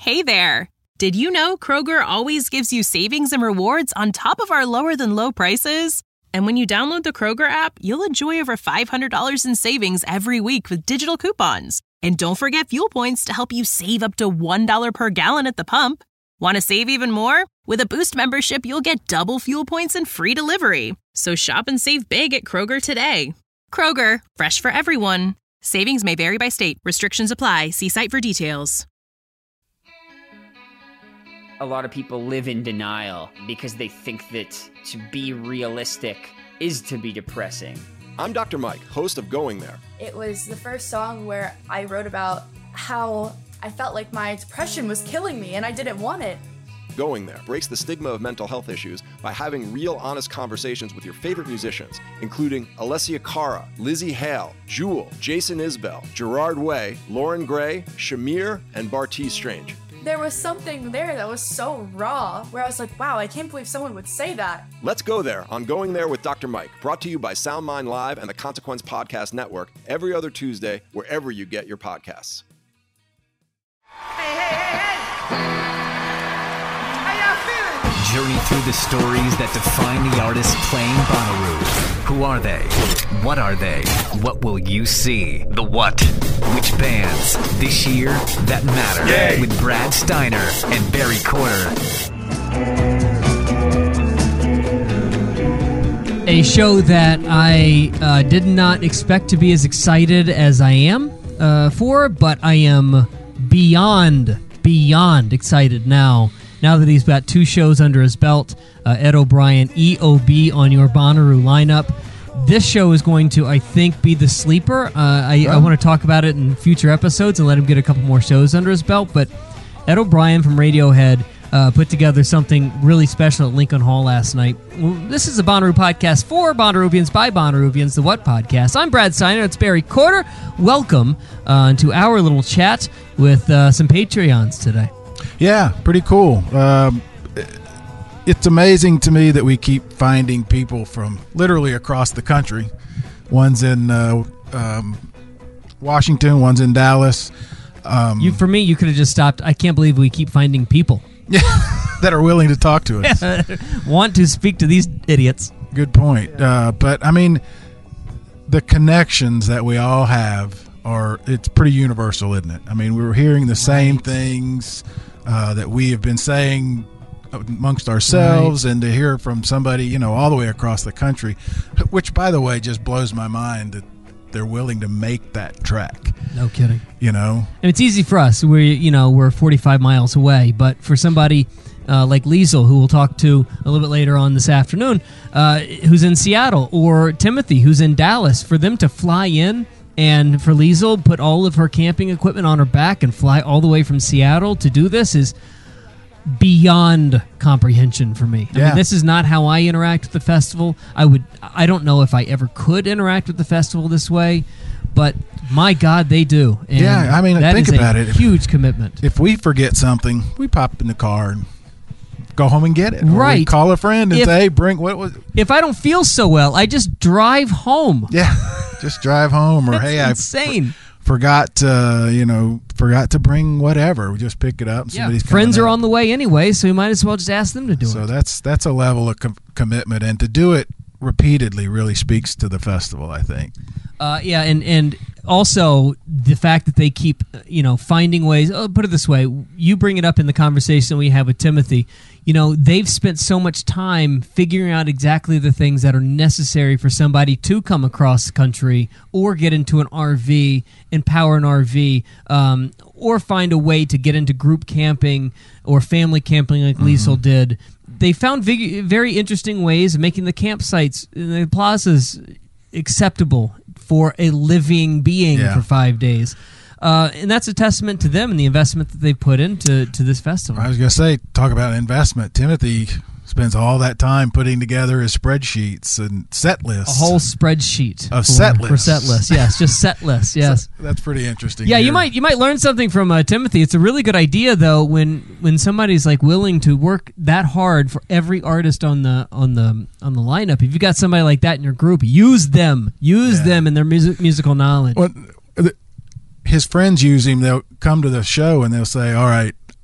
Hey there! Did you know Kroger always gives you savings and rewards on top of our lower-than-low prices? And when you download the Kroger app, you'll enjoy over $500 in savings every week with digital coupons. And don't forget fuel points to help you save up to $1 per gallon at the pump. Want to save even more? With a Boost membership, you'll get double fuel points and free delivery. So shop and save big at Kroger today. Kroger, fresh for everyone. Savings may vary by state. Restrictions apply. See site for details. A lot of people live in denial because they think that to be realistic is to be depressing. I'm Dr. Mike, host of Going There. It was the first song where I wrote about how I felt like my depression was killing me and I didn't want it. Going There breaks the stigma of mental health issues by having real, honest conversations with your favorite musicians, including Alessia Cara, Lizzie Hale, Jewel, Jason Isbell, Gerard Way, Lauren Gray, Shamir, and Bartees Strange. There was something there that was so raw, where I was like, wow, I can't believe someone would say that. Let's go there on Going There with Dr. Mike, brought to you by Sound Mind Live and the Consequence Podcast Network every other Tuesday, wherever you get your podcasts. Hey! How y'all feeling? Journey through the stories that define the artists playing Bonnaroo. Who are they? What are they? What will you see? The what? Which bands this year that matter? Yay. With Brad Steiner and Barry Corder. A show that I did not expect to be as excited as I am for, but I am beyond excited now that he's got 2 shows under his belt. Ed O'Brien, EOB on your Bonnaroo lineup. This show is going to, I think, be the sleeper. I want to talk about it in future episodes and let him get a couple more shows under his belt. But Ed O'Brien from Radiohead put together something really special at Lincoln Hall last night. Well, this is a Bonnaroo podcast for Bonnaroovians by Bonnaroovians, the What Podcast. I'm Brad Steiner. It's Barry Corder. Welcome to our little chat with some Patreons today. Yeah, pretty cool. It's amazing to me that we keep finding people from literally across the country. One's in Washington, one's in Dallas. For me, you could have just stopped. I can't believe we keep finding people that are willing to talk to us. Want to speak to these idiots. Good point. But, I mean, the connections that we all have it's pretty universal, isn't it? I mean, we were hearing the same things that we have been saying amongst ourselves, and to hear from somebody, all the way across the country, which, by the way, just blows my mind that they're willing to make that trek. No kidding. And it's easy for us. We're 45 miles away, but for somebody like Liesl, who we'll talk to a little bit later on this afternoon, who's in Seattle, or Timothy, who's in Dallas, for them to fly in, and for Liesl put all of her camping equipment on her back and fly all the way from Seattle to do this is beyond comprehension for me. I mean, this is not how I interact with the festival. I don't know if I ever could interact with the festival this way, but my God, they do. And I mean, think about it. Huge commitment. If we forget something, we pop in the car and go home and get it. Right. Or we call a friend and say, hey, bring what was. If I don't feel so well, I just drive home. Yeah, just drive home. Or hey, insane. Forgot to bring whatever. We just pick it up. Somebody's friends are on the way anyway, so you might as well just ask them to do it. So that's a level of commitment, and to do it repeatedly really speaks to the festival, I think. And also the fact that they keep finding ways. Put it this way: you bring it up in the conversation we have with Timothy. They've spent so much time figuring out exactly the things that are necessary for somebody to come across the country or get into an RV, empower an RV, or find a way to get into group camping or family camping like Liesl did. They found very interesting ways of making the campsites, the plazas, acceptable for a living being for 5 days. And that's a testament to them and the investment that they put into this festival. I was going to say, talk about investment. Timothy spends all that time putting together his spreadsheets and set lists. A whole spreadsheet of set lists. For set lists, yes, just set lists, yes. So that's pretty interesting. Yeah, you might learn something from Timothy. It's a really good idea though when somebody's like willing to work that hard for every artist on the lineup. If you got somebody like that in your group, use them and their musical knowledge. Well, his friends use him. They'll come to the show and they'll say, all right,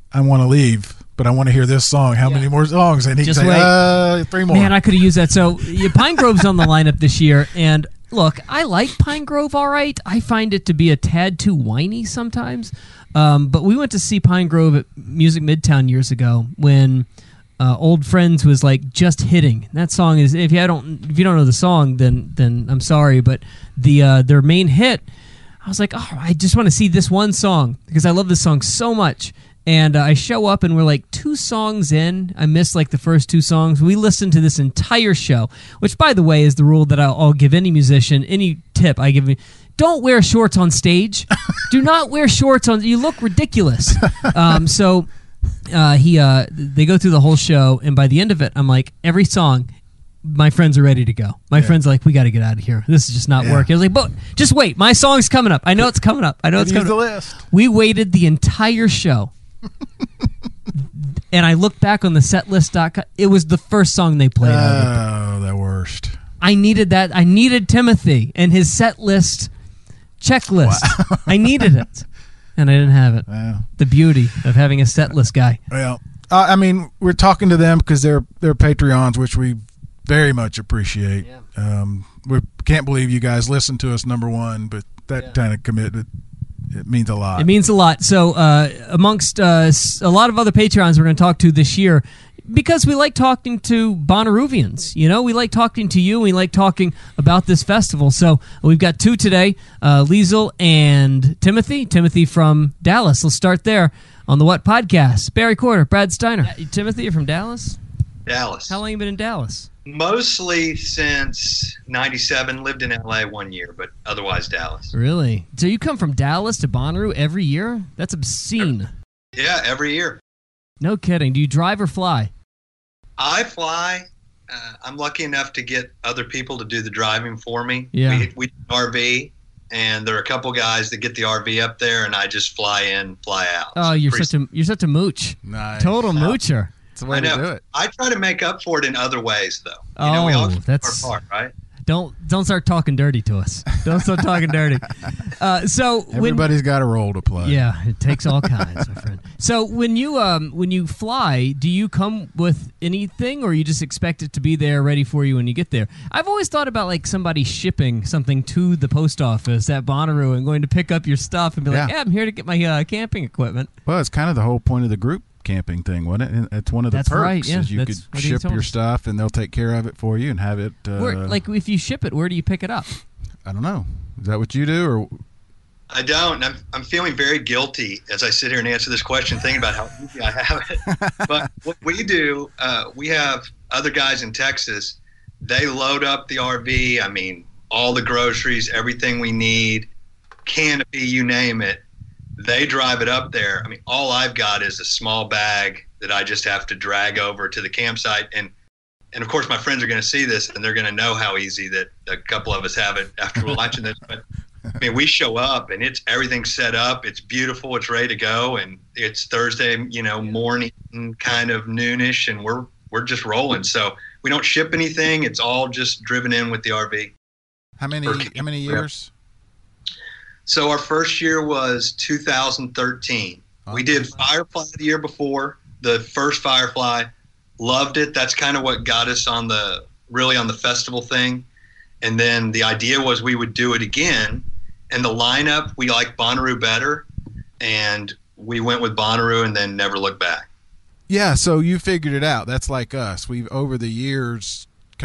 I want to leave, but I want to hear this song. How many more songs? And he can Just say, wait. 3 more. Man, I could have used that. So Pine Grove's on the lineup this year, and look, I like Pine Grove all right. I find it to be a tad too whiny sometimes. But we went to see Pine Grove at Music Midtown years ago when Old Friends was like just hitting. That song is, if you don't know the song, then I'm sorry, but their main hit, I was like, oh, I just want to see this one song because I love this song so much. And I show up and we're like 2 songs in. I missed like the first 2 songs. We listened to this entire show, which, by the way, is the rule that I'll give any musician, any tip I give you. Don't wear shorts on stage. Do not wear shorts on. You look ridiculous. So they go through the whole show, and by the end of it, I'm like, every song, my friends are ready to go. My friends are like, we got to get out of here. This is just not working. I was like, but just wait. My song's coming up. I know it's coming up. It's coming the up. List. We waited the entire show. And I looked back on the setlist.com. It was the first song they played. Oh, the worst. I needed that. I needed Timothy and his set list checklist. Wow. I needed it. And I didn't have it. Wow. The beauty of having a set list guy. Well, I mean, we're talking to them because they're Patreons, which we very much appreciate. Yeah. We can't believe you guys listen to us, number one, but that kind of commitment, it means a lot. It means a lot. So amongst a lot of other Patreons we're going to talk to this year, because we like talking to Bonnaroovians. You know, we like talking to you. We like talking about this festival. So we've got 2 today, Liesl and Timothy. Timothy from Dallas. Let's start there on the What Podcast. Barry Corder, Brad Steiner. Timothy, you're from Dallas? Dallas. How long have you been in Dallas? Mostly since 97. Lived in LA 1 year, but otherwise Dallas. Really? So you come from Dallas to Bonnaroo every year? That's obscene. Yeah, every year. No kidding. Do you drive or fly? I fly. I'm lucky enough to get other people to do the driving for me. Yeah. We do an RV, and there are a couple guys that get the RV up there, and I just fly in, fly out. Oh, you're such a mooch. Nice. Total moocher. It's the way to do it. I try to make up for it in other ways, though. Oh, We all do that's our part, right? Don't start talking dirty to us. Don't start talking dirty. So everybody's got a role to play. Yeah, it takes all kinds, my friend. So when you fly, do you come with anything, or you just expect it to be there ready for you when you get there? I've always thought about like somebody shipping something to the post office at Bonnaroo and going to pick up your stuff and be like, "Yeah, I'm here to get my camping equipment." Well, it's kind of the whole point of the group camping thing, wasn't it? And it's one of the perks. Right, yeah. Is you could ship your stuff and they'll take care of it for you and have it. Like if you ship it, where do you pick it up? I don't know. Is that what you do, or? I don't. I'm feeling very guilty as I sit here and answer this question, thinking about how easy I have it. But what we do, we have other guys in Texas. They load up the RV. I mean, all the groceries, everything we need, canopy, you name it. They drive it up there. I mean, all I've got is a small bag that I just have to drag over to the campsite. And of course, my friends are going to see this, and they're going to know how easy that a couple of us have it after watching this. But I mean, we show up, and it's everything's set up. It's beautiful. It's ready to go. And it's Thursday, morning, kind of noonish, and we're just rolling. So we don't ship anything. It's all just driven in with the RV. How many years? So our first year was 2013. We did Firefly the year before, the first Firefly. Loved it. That's kind of what got us on the festival thing. And then the idea was we would do it again. And the lineup, we liked Bonnaroo better. And we went with Bonnaroo and then never looked back. Yeah, so you figured it out. That's like us. We've, over the years,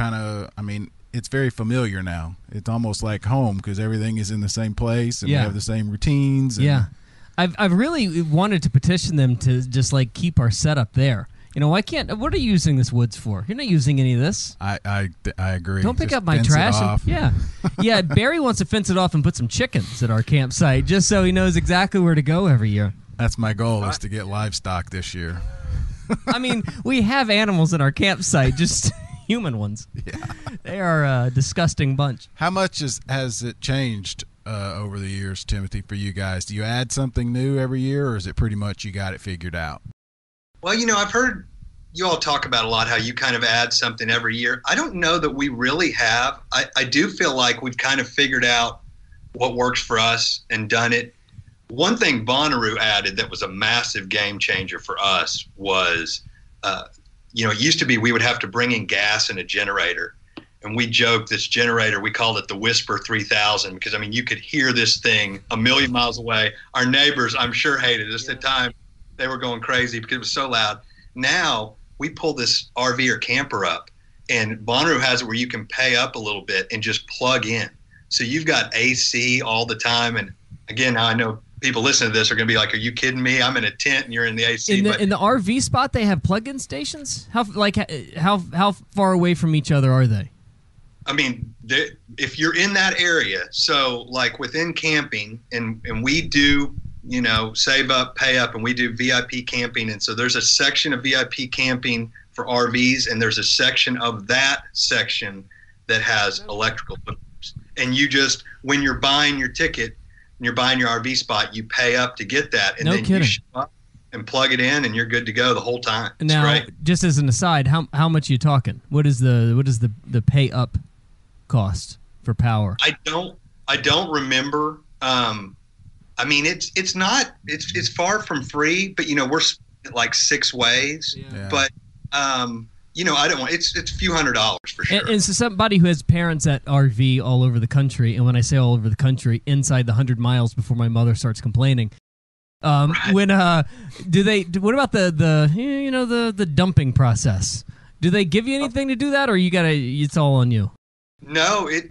it's very familiar now. It's almost like home because everything is in the same place and we have the same routines. And I've really wanted to petition them to just like keep our setup there. Why can't? What are you using this woods for? You're not using any of this. I agree. Don't pick just up my fence trash. It off. Yeah. Barry wants to fence it off and put some chickens at our campsite just so he knows exactly where to go every year. That's my goal, is to get livestock this year. I mean, we have animals at our campsite, just human ones. Yeah. They are a disgusting bunch. How much has it changed over the years, Timothy, for you guys? Do you add something new every year, or is it pretty much you got it figured out? Well, I've heard you all talk about a lot how you kind of add something every year. I don't know that we really have. I do feel like we've kind of figured out what works for us and done it. One thing Bonnaroo added that was a massive game changer for us was, it used to be we would have to bring in gas and a generator. And we joked this generator, we called it the Whisper 3000 because, you could hear this thing a million miles away. Our neighbors, I'm sure, hated us at the time. They were going crazy because it was so loud. Now we pull this RV or camper up, and Bonnaroo has it where you can pay up a little bit and just plug in. So you've got AC all the time. And again, now I know people listening to this are going to be like, "Are you kidding me? I'm in a tent and you're in the AC." In the RV spot, they have plug-in stations. How far away from each other are they? If you're in that area, so like within camping, and we do, save up, pay up, and we do VIP camping. And so there's a section of VIP camping for RVs, and there's a section of that section that has electrical hookups. And you just, when you're buying your ticket and you're buying your RV spot, you pay up to get that. And then you show up and plug it in, and you're good to go the whole time. It's now, great. Just as an aside, how much are you talking? What is the pay up cost for power? I don't remember. It's far from free, but we're split like 6 ways. Yeah. But I don't want it's a few $100s for sure. And so somebody who has parents at RV all over the country, and when I say all over the country, inside the 100 miles before my mother starts complaining. Right. What about the dumping process? Do they give you anything to do that, or it's all on you? No, it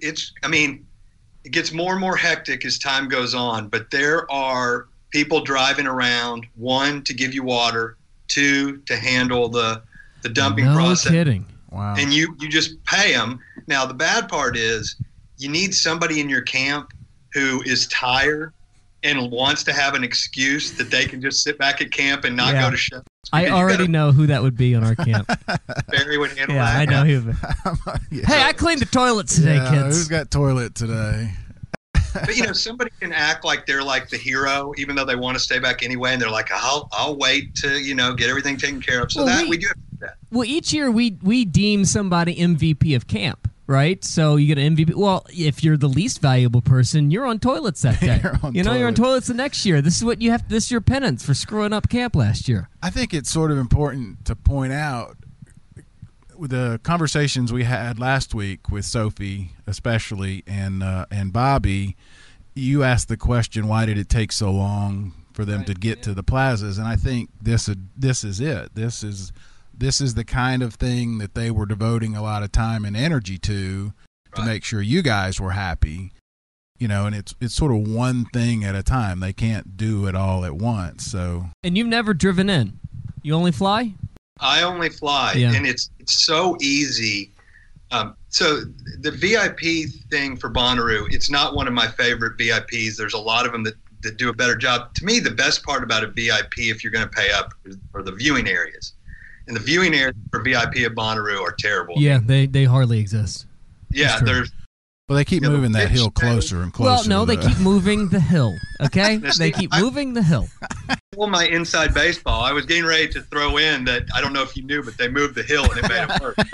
gets more and more hectic as time goes on, but there are people driving around, 1, to give you water, 2, to handle the dumping process. No kidding. Wow. And you just pay them. Now, the bad part is you need somebody in your camp who is tired and wants to have an excuse that they can just sit back at camp and not go to show. I already know who that would be on our camp. Barry would handle that. I know who. Hey, I cleaned the toilets today, kids. Who's got toilet today? But somebody can act like they're like the hero, even though they want to stay back anyway, and they're like, "I'll wait to get everything taken care of." So we do have to do that. Well, each year we deem somebody MVP of camp, right? So you get an MVP. Well, if you're the least valuable person, you're on toilets that day. You're on toilets the next year. This is what you have. This is your penance for screwing up camp last year. I think it's sort of important to point out with the conversations we had last week with Sophie, especially, and Bobby. You asked the question, why did it take so long for them to get to the plazas? And I think this is it. This is the kind of thing that they were devoting a lot of time and energy to make sure you guys were happy. And it's sort of one thing at a time. They can't do it all at once. So. And you've never driven in? You only fly? I only fly, and it's so easy. So the VIP thing for Bonnaroo, it's not one of my favorite VIPs. There's a lot of them that do a better job. To me, the best part about a VIP, if you're going to pay up, are the viewing areas. And the viewing areas for VIP at Bonnaroo are terrible. Yeah, they hardly exist. Yeah, there's. Well, they keep moving that hill closer and closer. Well, no, they keep moving the hill, okay? They keep moving the hill. Well, my inside baseball, I was getting ready to throw in that, I don't know if you knew, but they moved the hill and it made it work.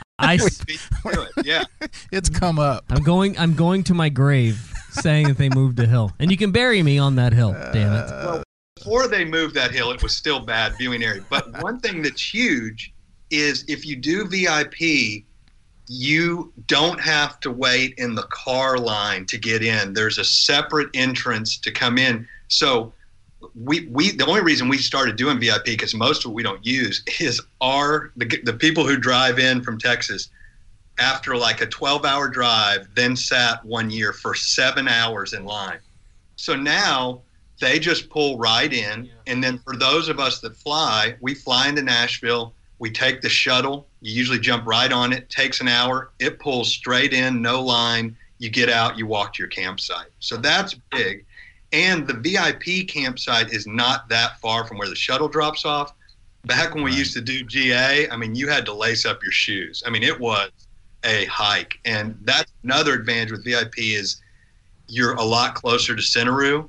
Yeah. It's come up. I'm going to my grave saying that they moved the hill. And you can bury me on that hill, damn it. Well, before they moved that hill, it was still bad viewing area. But one thing that's huge is if you do VIP, you don't have to wait in the car line to get in. There's a separate entrance to come in. So we the only reason we started doing VIP, because most of it we don't use, is the people who drive in from Texas after like a 12-hour drive, then sat 1 year for 7 hours in line. So now they just pull right in. And then for those of us that fly, we fly into Nashville. We take the shuttle. You usually jump right on it. Takes an hour. It pulls straight in, no line. You get out, you walk to your campsite. So that's big. And the VIP campsite is not that far from where the shuttle drops off. Back when we used to do GA, you had to lace up your shoes. It was a hike. And that's another advantage with VIP is you're a lot closer to Centeroo.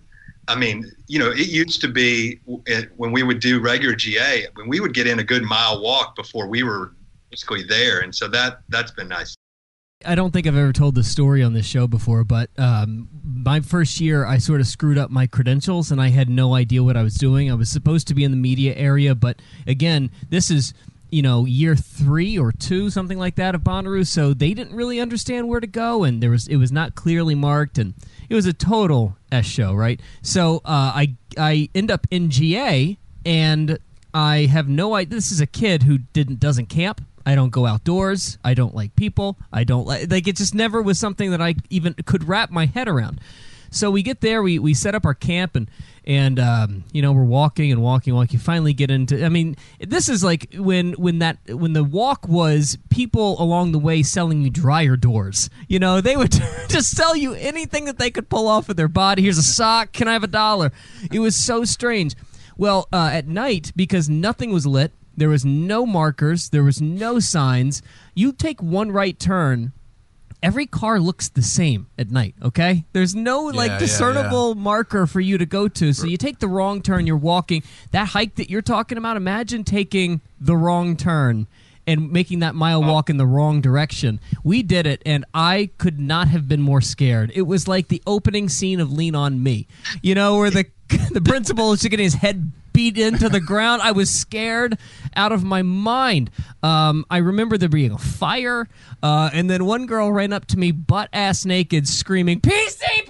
It used to be when we would do regular GA, when we would get in a good mile walk before we were basically there. And so that's been nice. I don't think I've ever told this story on this show before, but my first year, I sort of screwed up my credentials, and I had no idea what I was doing. I was supposed to be in the media area, but again, this is year 3 or 2, something like that of Bonnaroo, so they didn't really understand where to go, and it was not clearly marked, and it was a total S show, right? So I end up in GA, and I have no idea. This is a kid who doesn't camp. I don't go outdoors. I don't like people. I don't like it just never was something that I even could wrap my head around. So we get there, we set up our camp, and we're walking. You finally get into. I mean, this is like when the walk was people along the way selling you dryer doors. They would just sell you anything that they could pull off of their body. Here's a sock. Can I have $1? It was so strange. Well, at night, because nothing was lit. There was no markers. There was no signs. You take one right turn, every car looks the same at night, okay? There's no discernible marker for you to go to. So you take the wrong turn, you're walking. That hike that you're talking about, imagine taking the wrong turn and making that mile walk in the wrong direction. We did it, and I could not have been more scared. It was like the opening scene of Lean on Me, where the principal is getting his head beat into the ground. I was scared out of my mind. I remember there being a fire, and then one girl ran up to me butt-ass naked screaming, PCP!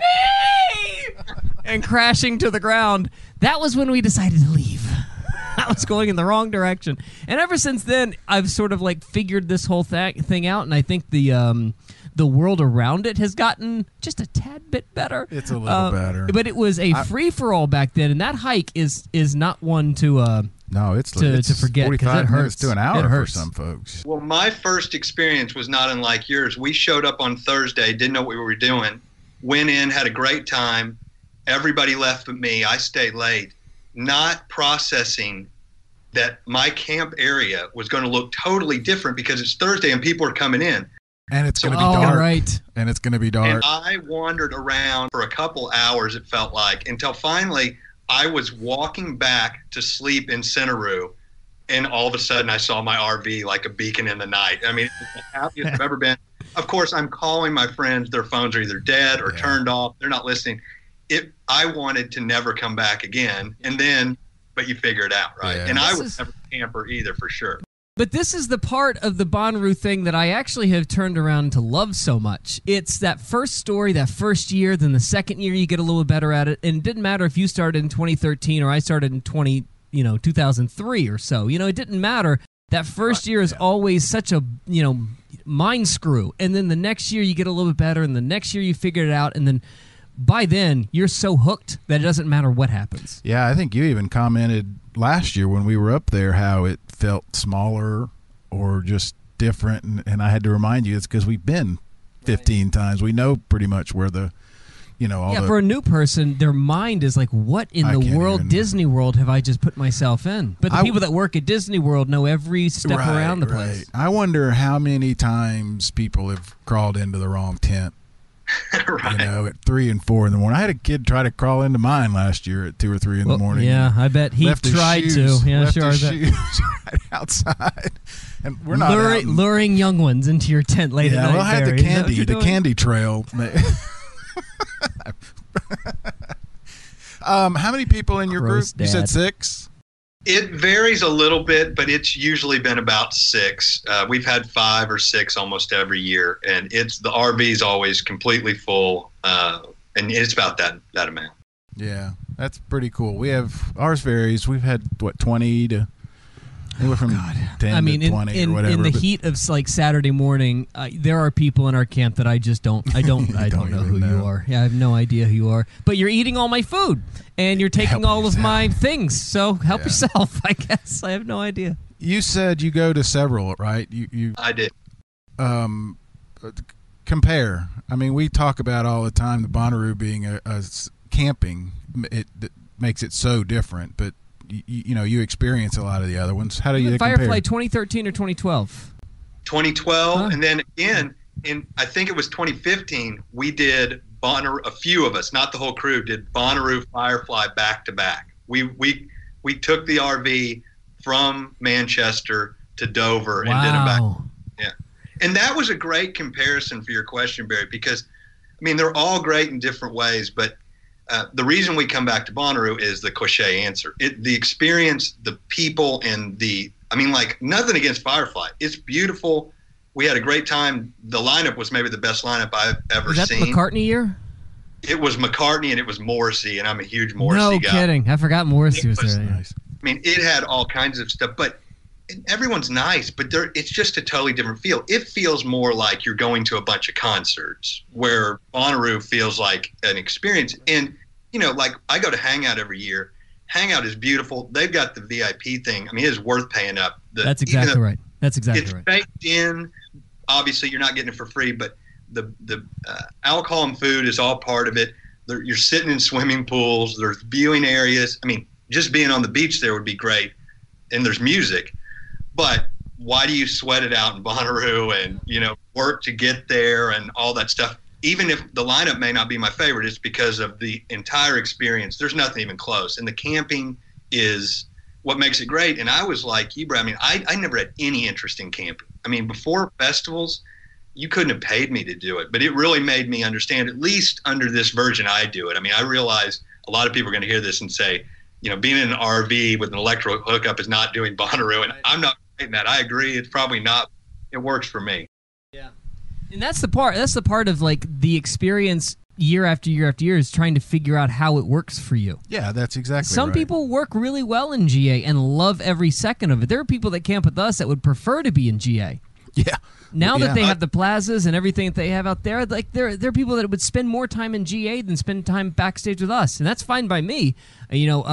and crashing to the ground. That was when we decided to leave. I was going in the wrong direction. And ever since then, I've sort of figured this whole thing out, and I think the world around it has gotten just a tad bit better. It's a little better. But it was a free-for-all back then, and that hike is not one to no, it's to forget, 45 it hurts. minutes to an hour it for hurts. some folks. Well, my first experience was not unlike yours. We showed up on Thursday, didn't know what we were doing, went in, had a great time. Everybody left but me. I stayed late, not processing that my camp area was going to look totally different because it's Thursday and people are coming in. And it's going to be dark. Right. And it's going to be dark. And I wandered around for a couple hours, it felt like, until finally I was walking back to sleep in Centeroo, and all of a sudden I saw my RV like a beacon in the night. I mean, it's the happiest I've ever been. Of course, I'm calling my friends. Their phones are either dead or turned off. They're not listening. I wanted to never come back again. And then, but you figure it out, right? Yeah. And I was never a camper either, for sure. But this is the part of the Bonnaroo thing that I actually have turned around to love so much. It's that first story, that first year, then the second year you get a little better at it. And it didn't matter if you started in 2013 or I started in 2003 or so. It didn't matter. That first year is always such a, mind screw. And then the next year you get a little bit better, and the next year you figure it out, and then by then you're so hooked that it doesn't matter what happens. Yeah, I think you even commented last year when we were up there how it felt smaller or just different, and I had to remind you it's because we've been 15 times. We know pretty much where the for a new person, their mind is like, what in the world, Disney World, have I just put myself in? But the people that work at Disney World know every step around the place. I wonder how many times people have crawled into the wrong tent. Right. At 3 and 4 in the morning. I had a kid try to crawl into mine last year at 2 or 3 in the morning. Yeah, I bet he tried to. Yeah, left sure. His shoes right outside, and we're not luring young ones into your tent late at night. Well, I had the candy trail. How many people in your group? Dad. You said 6. It varies a little bit, but it's usually been about 6. We've had 5 or 6 almost every year, and the RV is always completely full, and it's about that amount. Yeah, that's pretty cool. Ours varies. We've had 20 to anywhere from 10 to 20 or whatever. In the heat of Saturday morning, there are people in our camp that I just don't know who you are. Yeah, I have no idea who you are. But you're eating all my food, and you're taking all of my things. So help yourself, I guess. I have no idea. You said you go to several, right? I did. Compare. I mean, we talk about all the time the Bonnaroo being a camping. It makes it so different, but you experience a lot of the other ones. How do you compare? Firefly 2013 or 2012? 2012, and then again I think it was 2015. We did Bonnaroo. A few of us, not the whole crew, did Bonnaroo Firefly back to back. We took the RV from Manchester to Dover and did them back. Yeah, And that was a great comparison for your question, Barry, because, I mean, they're all great in different ways, but the reason we come back to Bonnaroo is the cliche answer. The experience, the people, and nothing against Firefly. It's beautiful. We had a great time. The lineup was maybe the best lineup I've ever Was that seen. the McCartney year? It was McCartney and it was Morrissey, and I'm a huge Morrissey guy. No kidding. I forgot Morrissey was there. Nice. I mean, it had all kinds of stuff, but everyone's nice, but it's just a totally different feel. It feels more like you're going to a bunch of concerts, where Bonnaroo feels like an experience. And, like I go to Hangout every year. Hangout is beautiful. They've got the VIP thing. I mean, it is worth paying up. That's exactly right. That's exactly it's right. baked in. Obviously, you're not getting it for free, but the alcohol and food is all part of it. You're sitting in swimming pools. There's viewing areas. I mean, just being on the beach there would be great. And there's music. But why do you sweat it out in Bonnaroo and, work to get there and all that stuff? Even if the lineup may not be my favorite, it's because of the entire experience. There's nothing even close. And the camping is what makes it great. And I was like you, Brad. I mean, I never had any interest in camping. I mean, before festivals, you couldn't have paid me to do it. But it really made me understand, at least under this version, I do it. I mean, I realize a lot of people are going to hear this and say, being in an RV with an electrical hookup is not doing Bonnaroo. And I'm not saying that. I agree. It's probably not. It works for me. Yeah. And that's the part. That's the part of like the experience year after year after year is trying to figure out how it works for you. Yeah, that's exactly Some right. people work really well in GA and love every second of it. There are people that camp with us that would prefer to be in GA. Yeah. Now that they have the plazas and everything that they have out there, like there are people that would spend more time in GA than spend time backstage with us, and that's fine by me. You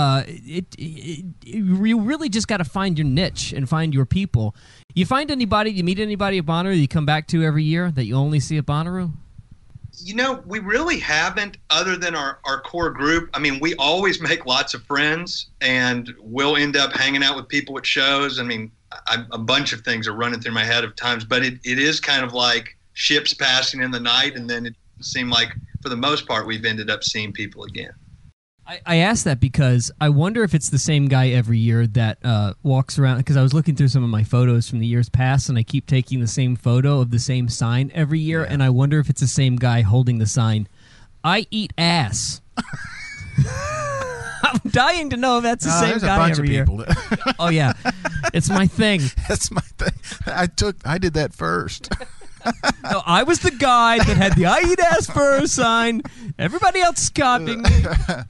really just got to find your niche and find your people. You find anybody, you meet anybody at Bonnaroo you come back to every year that you only see at Bonnaroo? We really haven't, other than our core group. I mean, we always make lots of friends, and we'll end up hanging out with people at shows. I mean, a bunch of things are running through my head of times, but it is kind of like ships passing in the night, and then it seemed like, for the most part, we've ended up seeing people again. I asked that because I wonder if it's the same guy every year that walks around, because I was looking through some of my photos from the years past, and I keep taking the same photo of the same sign every year, and I wonder if it's the same guy holding the sign, "I eat ass." I'm dying to know if that's the same guy every year. There's a bunch of people. Oh, yeah. It's my thing. That's my thing. I did that first. No, I was the guy that had the "I eat ass" first sign. Everybody else is copying me.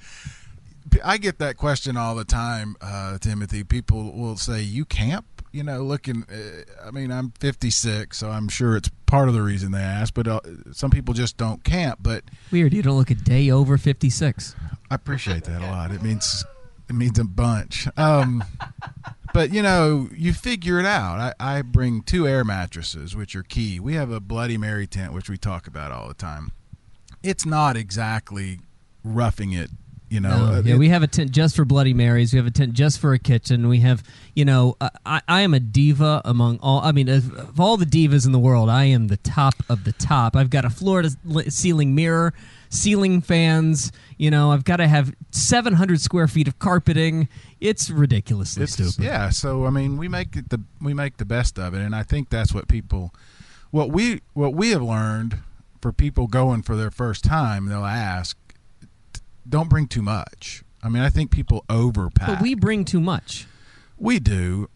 I get that question all the time, Timothy. People will say, "You camp?" Looking. I mean, I'm 56, so I'm sure it's part of the reason they ask. But some people just don't camp. But weird, you don't look a day over 56. I appreciate that a lot. It means a bunch. But you figure it out. I bring 2 air mattresses, which are key. We have a Bloody Mary tent, which we talk about all the time. It's not exactly roughing it. We have a tent just for Bloody Marys. We have a tent just for a kitchen. We have, I am a diva among all. I mean, of all the divas in the world, I am the top of the top. I've got a floor-to-ceiling mirror, ceiling fans. I've got to have 700 square feet of carpeting. It's ridiculously stupid. Yeah. So I mean, we make the best of it, and I think that's what we have learned for people going for their first time. They'll ask, don't bring too much. I mean, I think people overpack. But we bring too much. We do.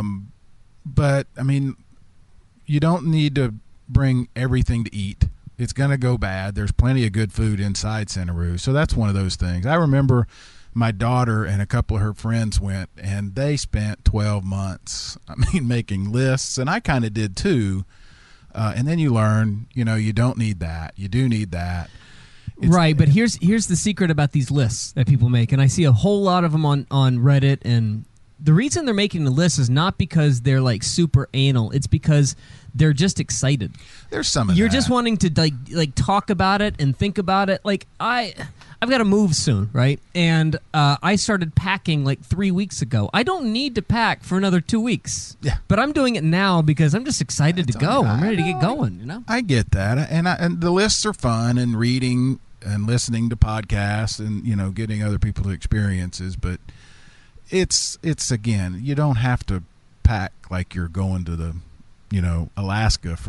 But, I mean, you don't need to bring everything to eat. It's going to go bad. There's plenty of good food inside Centeroo. So that's one of those things. I remember my daughter and a couple of her friends went, and they spent 12 months, making lists. And I kind of did too. And then you learn, you don't need that. You do need that. Right, but here's the secret about these lists that people make, and I see a whole lot of them on Reddit, and the reason they're making the list is not because they're like super anal. It's because they're just excited. There's some of You're that. just wanting to like talk about it and think about it. Like I've got to move soon, right? And I started packing like 3 weeks ago. I don't need to pack for another 2 weeks. Yeah. But I'm doing it now because I'm just excited to go. I'm ready to get going, I get that. And the lists are fun, and reading and listening to podcasts and, getting other people's experiences. But it's again, you don't have to pack like you're going to the, Alaska for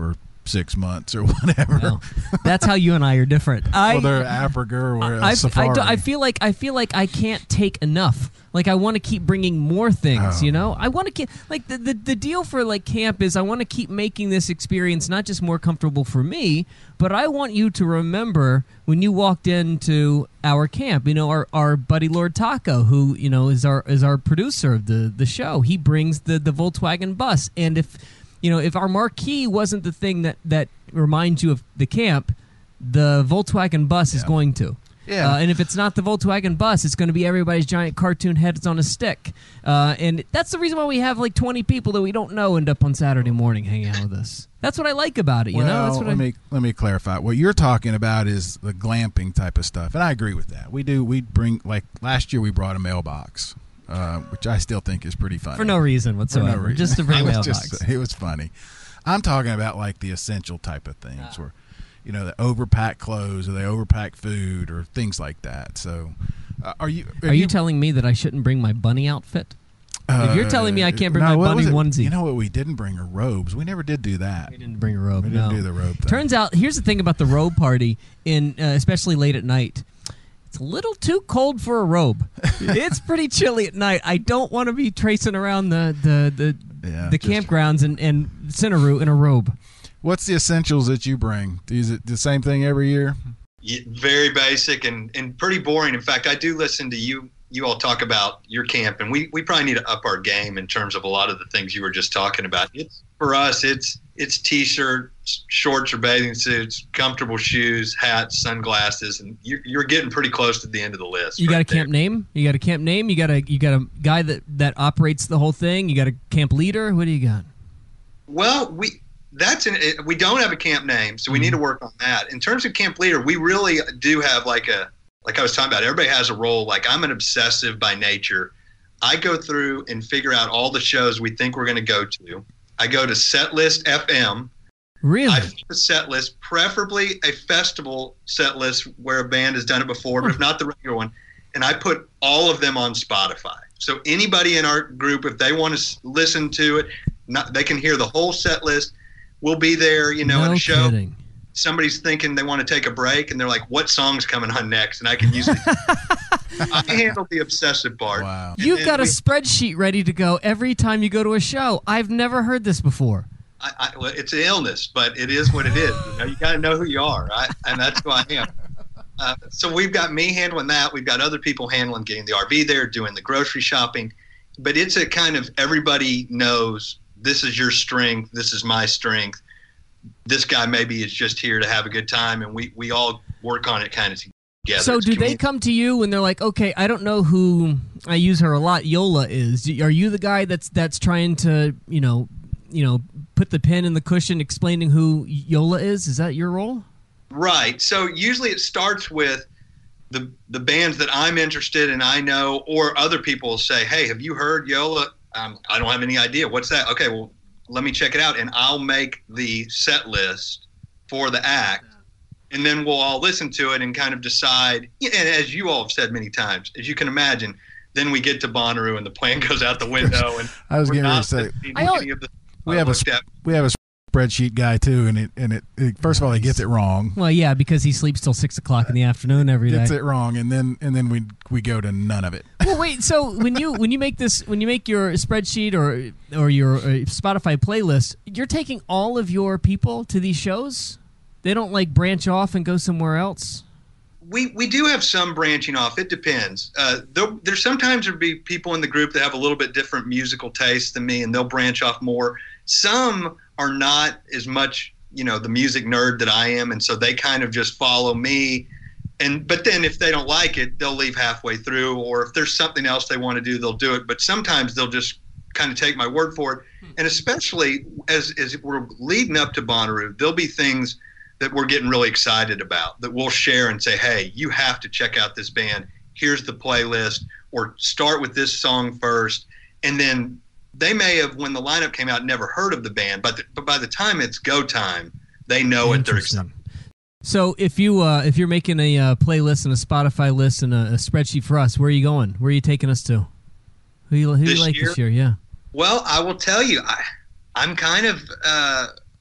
6 months or whatever. Well, that's how you and I are different. Well, they're Africa or safari. I feel like I can't take enough. Like, I want to keep bringing more things, you know? I want to keep, like, the deal for, like, camp is I want to keep making this experience not just more comfortable for me, but I want you to remember when you walked into our camp, you know, our buddy Lord Taco, who, you know, is our producer of the show. He brings the Volkswagen bus, and if our marquee wasn't the thing that reminds you of the camp, the Volkswagen bus is going to. Yeah. And if it's not the Volkswagen bus, it's going to be everybody's giant cartoon heads on a stick. And that's the reason why we have like 20 people that we don't know end up on Saturday morning hanging out with us. That's what I like about it, you know? That's what let me clarify. What you're talking about is the glamping type of stuff, and I agree with that. We bring, like last year we brought a mailbox, which I still think is pretty funny. For no reason whatsoever. Just to bring a mailbox. It was funny. I'm talking about like the essential type of things where, you know, the overpack clothes or they overpack food or things like that. So, are you telling me that I shouldn't bring my bunny outfit? If you're telling me I can't bring my bunny onesie. You know what? We didn't bring our robes. We never did do that. We didn't bring a robe. We didn't do the robe thing. Turns out, here's the thing about the robe party, especially late at night. It's a little too cold for a robe. It's pretty chilly at night. I don't want to be tracing around the campgrounds and Cinnaru in a robe. What's the essentials that you bring? Is it the same thing every year? Yeah, very basic and pretty boring. In fact, I do listen to you all talk about your camp, and we probably need to up our game in terms of a lot of the things you were just talking about. For us, it's T-shirts, shorts or bathing suits, comfortable shoes, hats, sunglasses, and you're getting pretty close to the end of the list. You got a camp name? You got a camp name? You got a guy that operates the whole thing? You got a camp leader? What do you got? Well, we don't have a camp name, so we need to work on that. In terms of camp leader, we really do have like I was talking about, everybody has a role. Like, I'm an obsessive by nature. I go through and figure out all the shows we think we're going to go to. I go to Setlist FM. Really? I pick a set list, preferably a festival set list where a band has done it before, but if not the regular one, and I put all of them on Spotify. So anybody in our group, if they want to listen to it, they can hear the whole set list. We'll be there, you know, no in a show. Kidding. Somebody's thinking they want to take a break, and they're like, what song's coming on next? And I can usually I handle the obsessive part. Wow. You've got a spreadsheet ready to go every time you go to a show. I've never heard this before. Well, it's an illness, but it is what it is. You know, you got to know who you are, right? And that's who I am. So we've got me handling that. We've got other people handling getting the RV there, doing the grocery shopping. But it's a kind of everybody knows this is your strength, this is my strength. This guy maybe is just here to have a good time, and we all work on it kind of together. So do they come to you when they're like, okay, I don't know who, I use her a lot, Yola is. Are you the guy that's trying to, you know, put the pen in the cushion explaining who Yola is? Is that your role? Right. So usually it starts with the bands that I'm interested in, I know, or other people will say, hey, have you heard Yola? I don't have any idea. What's that? Okay, well, let me check it out, and I'll make the set list for the act, and then we'll all listen to it and kind of decide. And as you all have said many times, as you can imagine, then we get to Bonnaroo and the plan goes out the window. And I was getting ready to say, we have a spreadsheet guy too, and it first of all he gets it wrong. Well, yeah, because he sleeps till 6 o'clock in the afternoon every day. Gets it wrong, and then we go to none of it. Well, wait. So when you make your spreadsheet or your Spotify playlist, you're taking all of your people to these shows. They don't like branch off and go somewhere else. We do have some branching off. It depends. There sometimes there'll be people in the group that have a little bit different musical taste than me, and they'll branch off more. Some are not as much, you know, the music nerd that I am, and so they kind of just follow me. But then if they don't like it, they'll leave halfway through, or if there's something else they want to do, they'll do it. But sometimes they'll just kind of take my word for it. And especially as we're leading up to Bonnaroo, there'll be things that we're getting really excited about that we'll share and say, hey, you have to check out this band. Here's the playlist, or start with this song first. And then they may have, when the lineup came out, never heard of the band, but by the time it's go time, they know it. They're excited. So if you're making a playlist and a Spotify list and a spreadsheet for us, where are you going? Where are you taking us to? Who you like this year? Yeah. Well, I will tell you, I'm kind of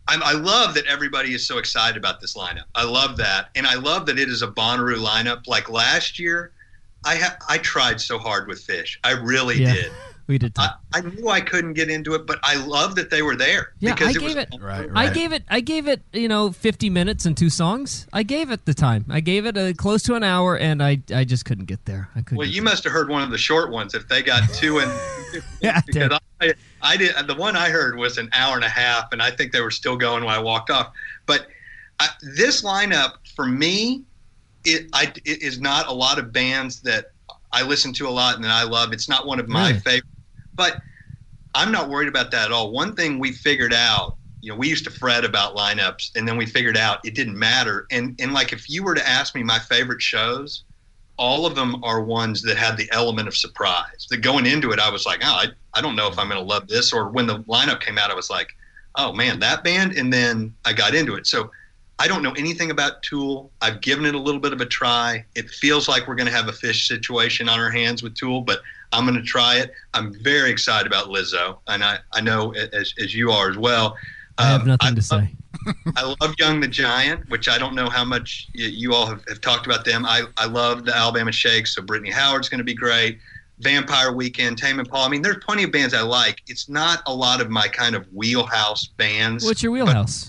I love that everybody is so excited about this lineup. I love that. And I love that it is a Bonnaroo lineup. Like last year, I tried so hard with Fish. I really did. We did. I knew I couldn't get into it, but I love that they were there. Yeah, because I gave it, 50 minutes and 2 songs. I gave it the time. I gave it close to an hour, and I just couldn't get there. Well, you must have heard one of the short ones if they got 2 and yeah, I did. The one I heard was an hour and a half, and I think they were still going when I walked off. But this lineup for me, it is not a lot of bands that I listen to a lot and that I love. It's not one of my favorites. But I'm not worried about that at all. One thing we figured out, we used to fret about lineups, and then we figured out it didn't matter. And like if you were to ask me my favorite shows, all of them are ones that had the element of surprise. That going into it, I was like, I don't know if I'm going to love this. Or when the lineup came out, I was like, oh, man, that band. And then I got into it. So I don't know anything about Tool. I've given it a little bit of a try. It feels like we're going to have a Fish situation on our hands with Tool, but I'm going to try it. I'm very excited about Lizzo, and I know as you are as well. I have nothing to say. I love Young the Giant, which I don't know how much you all have talked about them. I love the Alabama Shakes, so Brittany Howard's going to be great. Vampire Weekend, Tame Impala. I mean, there's plenty of bands I like. It's not a lot of my kind of wheelhouse bands. What's your wheelhouse?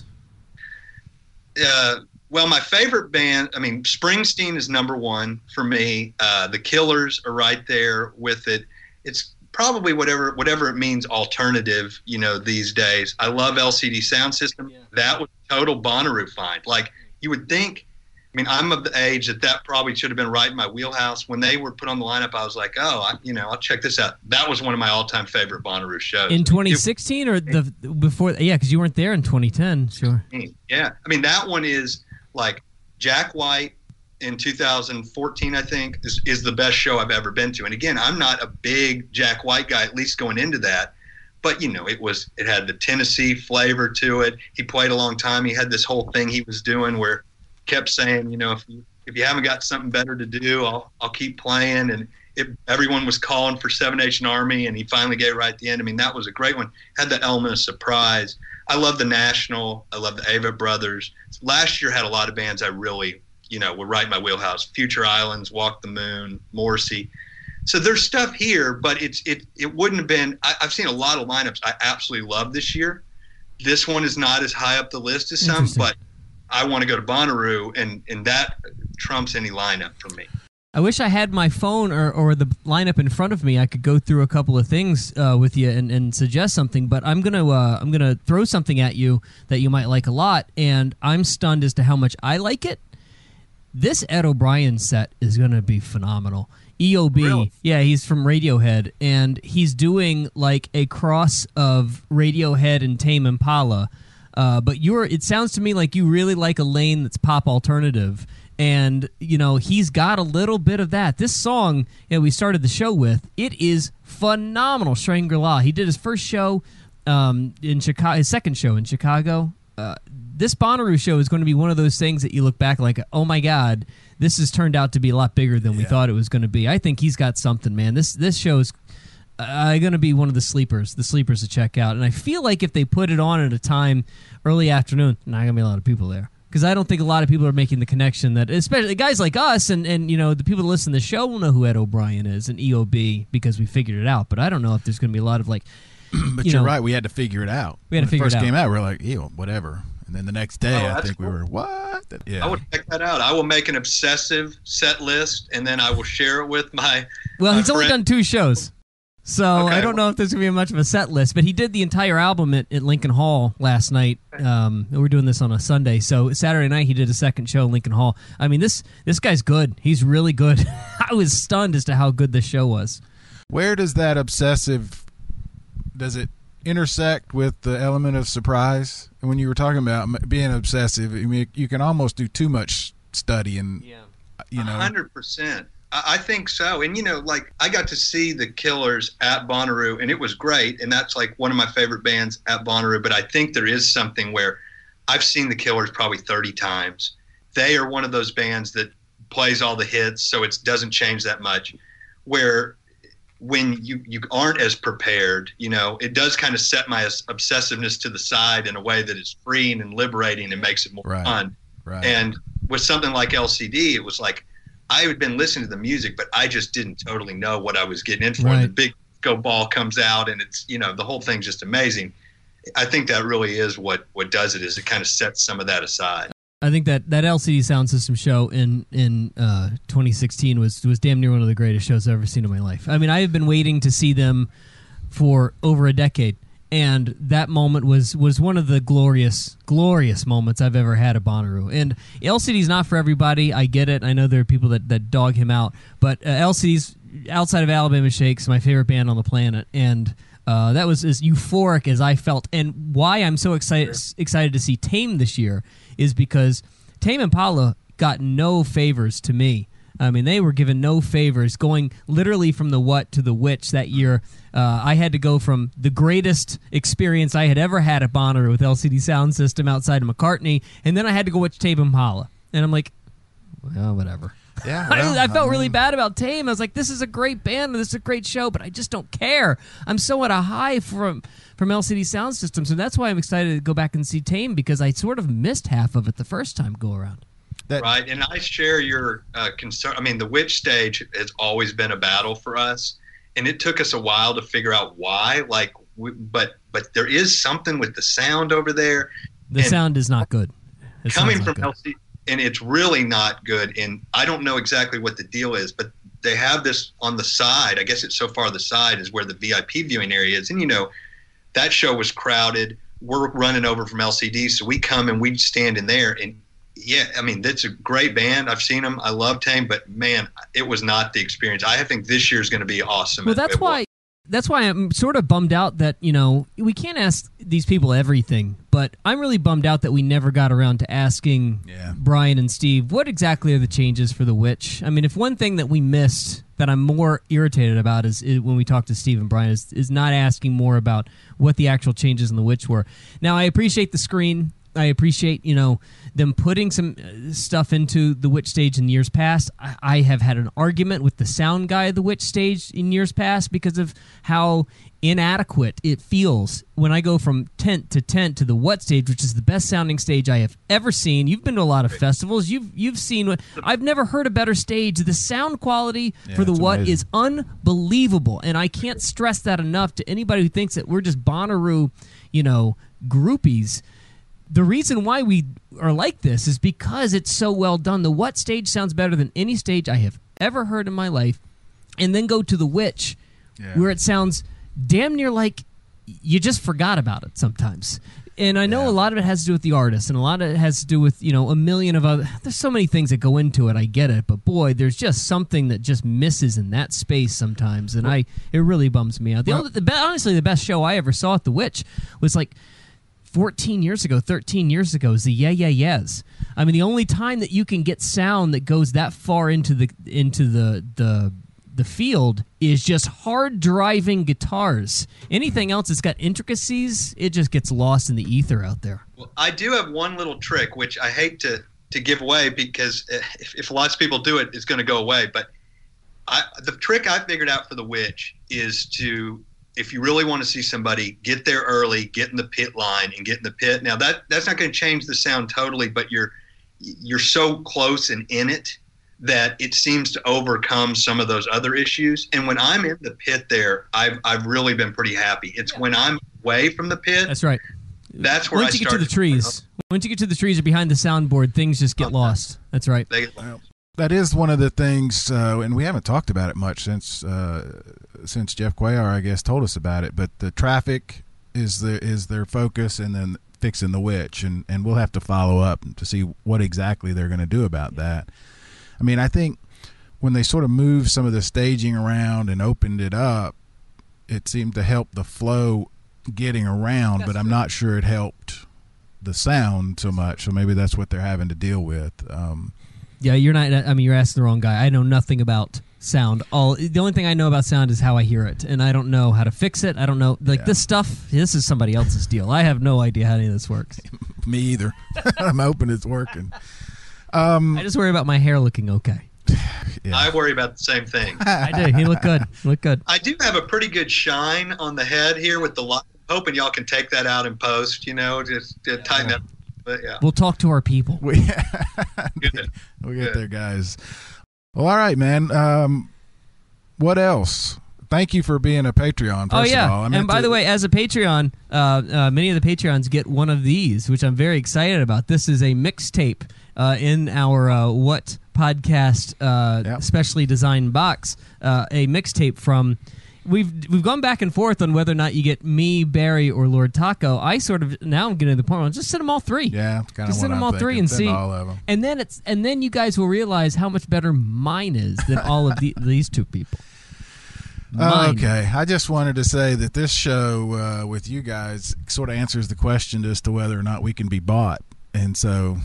Well, my favorite band, Springsteen is number one for me. The Killers are right there with it. It's probably whatever it means alternative, these days. I love LCD Sound System. Yeah. That was a total Bonnaroo find. Like, you would think, I'm of the age that probably should have been right in my wheelhouse. When they were put on the lineup, I was like, I'll check this out. That was one of my all-time favorite Bonnaroo shows. In 2016 or before? Yeah, because you weren't there in 2010, sure. Yeah. That one is like Jack White in 2014, I think, is the best show I've ever been to. And again, I'm not a big Jack White guy, at least going into that. But, it had the Tennessee flavor to it. He played a long time. He had this whole thing he was doing where kept saying, if you haven't got something better to do, I'll keep playing. And everyone was calling for Seven Nation Army, and he finally gave it right at the end. That was a great one. Had the element of surprise. I love the National. I love the Avett Brothers. Last year had a lot of bands I really, were right in my wheelhouse. Future Islands, Walk the Moon, Morrissey. So there's stuff here, but it wouldn't have been. I've seen a lot of lineups I absolutely love this year. This one is not as high up the list as some, but I want to go to Bonnaroo, and that trumps any lineup for me. I wish I had my phone or the lineup in front of me. I could go through a couple of things with you and suggest something, but I'm gonna throw something at you that you might like a lot, and I'm stunned as to how much I like it. This Ed O'Brien set is gonna be phenomenal. EOB, really? Yeah, he's from Radiohead, and he's doing like a cross of Radiohead and Tame Impala. But it sounds to me like you really like a lane that's pop alternative. And, he's got a little bit of that. This song we started the show with, it is phenomenal. Shangri-La. He did his first show in Chicago, his second show in Chicago. This Bonnaroo show is going to be one of those things that you look back like, oh my God, this has turned out to be a lot bigger than we thought it was going to be. I think he's got something, man. This show is going to be one of the sleepers to check out. And I feel like if they put it on at a time, early afternoon, not going to be a lot of people there. Because I don't think a lot of people are making the connection that, especially guys like us and the people that listen to the show will know who Ed O'Brien is and EOB because we figured it out. But I don't know if there's going to be a lot of like. But you're right. We had to figure it out. When it first came out, we were like, ew, whatever. And then the next day, I think we were, what? Yeah. I would check that out. I will make an obsessive set list, and then I will share it with my. Well, he's only done 2 shows. So I don't know if there's going to be much of a set list, but he did the entire album at Lincoln Hall last night. We're doing this on a Sunday. So Saturday night he did a second show at Lincoln Hall. This guy's good. He's really good. I was stunned as to how good this show was. Where does that obsessive, does it intersect with the element of surprise? When you were talking about being obsessive, you can almost do too much study and, 100%. I think so. And, I got to see the Killers at Bonnaroo, and it was great. And that's like one of my favorite bands at Bonnaroo. But I think there is something where I've seen the Killers probably 30 times. They are one of those bands that plays all the hits, so it doesn't change that much. Where when you aren't as prepared, it does kind of set my obsessiveness to the side in a way that is freeing and liberating and makes it more fun. Right. And with something like LCD, it was like I had been listening to the music, but I just didn't totally know what I was getting in for. Right. The big go ball comes out, and it's the whole thing's just amazing. I think that really is what does it, is it kind of sets some of that aside. I think that LCD Sound System show in 2016 was damn near one of the greatest shows I've ever seen in my life. I mean, I have been waiting to see them for over a decade, and that moment was one of the glorious moments I've ever had at Bonnaroo. And LCD's not for everybody. I get it. I know there are people that dog him out, but LCD's, outside of Alabama Shakes, my favorite band on the planet, and that was as euphoric as I felt. And why I'm so excited to see Tame this year is because Tame Impala got no favors to me. I mean, they were given no favors, going literally from the what to the which that year. I had to go from the greatest experience I had ever had at Bonnaroo with LCD Sound System outside of McCartney, and then I had to go watch Tame Impala. And I'm like, well, whatever. Yeah, well, I felt really bad about Tame. I was like, this is a great band, this is a great show, but I just don't care. I'm so at a high from LCD Sound System, so that's why I'm excited to go back and see Tame, because I sort of missed half of it the first time go around. Right, and I share your concern. I mean, the Witch stage has always been a battle for us, and it took us a while to figure out why. But there is something with the sound over there. The sound is not good. Coming from LCD. And it's really not good. And I don't know exactly what the deal is, but they have this on the side. I guess it's so far the side is where the VIP viewing area is. And, that show was crowded. We're running over from LCD, so we come and we stand in there. And, yeah, I mean, that's a great band. I've seen them. I love Tame. But, man, it was not the experience. I think this year is going to be awesome. Well, that's why I'm sort of bummed out that, we can't ask these people everything, but I'm really bummed out that we never got around to asking Brian and Steve, what exactly are the changes for the Witch? I mean, if one thing that we missed that I'm more irritated about is when we talk to Steve and Brian is not asking more about what the actual changes in the Witch were. Now, I appreciate the screen. I appreciate, them putting some stuff into the Witch stage in years past. I have had an argument with the sound guy of the Witch stage in years past because of how inadequate it feels when I go from tent to the What stage, which is the best sounding stage I have ever seen. You've been to a lot of festivals. You've seen what I've never heard a better stage. The sound quality for the What is unbelievable, and I can't stress that enough to anybody who thinks that we're just Bonnaroo, groupies. The reason why we are like this is because it's so well done. The What stage sounds better than any stage I have ever heard in my life. And then go to the Witch, where it sounds damn near like you just forgot about it sometimes. And I know a lot of it has to do with the artist, and a lot of it has to do with, a million of other... There's so many things that go into it, I get it. But boy, there's just something that just misses in that space sometimes, and it really bums me out. Honestly, the best show I ever saw at the Witch was like 13 years ago is the Yeah Yeah Yeahs. I mean, the only time that you can get sound that goes that far into the field is just hard driving guitars. Anything else that's got intricacies, it just gets lost in the ether out there. Well, I do have one little trick, which I hate to give away, because if lots of people do it, it's going to go away. But the trick I figured out for the Witch is to, if you really want to see somebody, get there early, get in the pit line, and get in the pit. Now that's not going to change the sound totally, but you're so close and in it that it seems to overcome some of those other issues. And when I'm in the pit there, I've really been pretty happy. It's when I'm away from the pit. That's right. That's where Once you get to the trees. Once you get to the trees or behind the soundboard, things just get lost. That's right. That is one of the things, and we haven't talked about it much since Jeff Cuellar, I guess, told us about it. But the traffic is their focus, and then fixing the Witch, and we'll have to follow up to see what exactly they're going to do about that. I mean, I think when they sort of moved some of the staging around and opened it up, it seemed to help the flow getting around, but I'm not sure it helped the sound so much. So maybe that's what they're having to deal with. Yeah, you're not. I mean, you're asking the wrong guy. I know nothing about sound. The only thing I know about sound is how I hear it, and I don't know how to fix it. I don't know. This stuff, this is somebody else's deal. I have no idea how any of this works. Me either. I'm hoping it's working. I just worry about my hair looking okay. Yeah. I worry about the same thing. I do. He looked good. Look good. I do have a pretty good shine on the head here with the light. Hoping y'all can take that out in post, just to tighten up. But yeah. We'll talk to our people. Good. Good. Get there, guys. Well, all right, man. What else? Thank you for being a Patreon, first of all. And by the way, as a Patreon, many of the Patreons get one of these, which I'm very excited about. This is a mixtape in our What Podcast specially designed box. A mixtape from... We've gone back and forth on whether or not you get me, Barry, or Lord Taco. I sort of now I'm getting to the point where I'll just send them all three. Yeah, kind of just send them all three and see. All of them. And then you guys will realize how much better mine is than all of these two people. Okay, I just wanted to say that this show with you guys sort of answers the question as to whether or not we can be bought. And so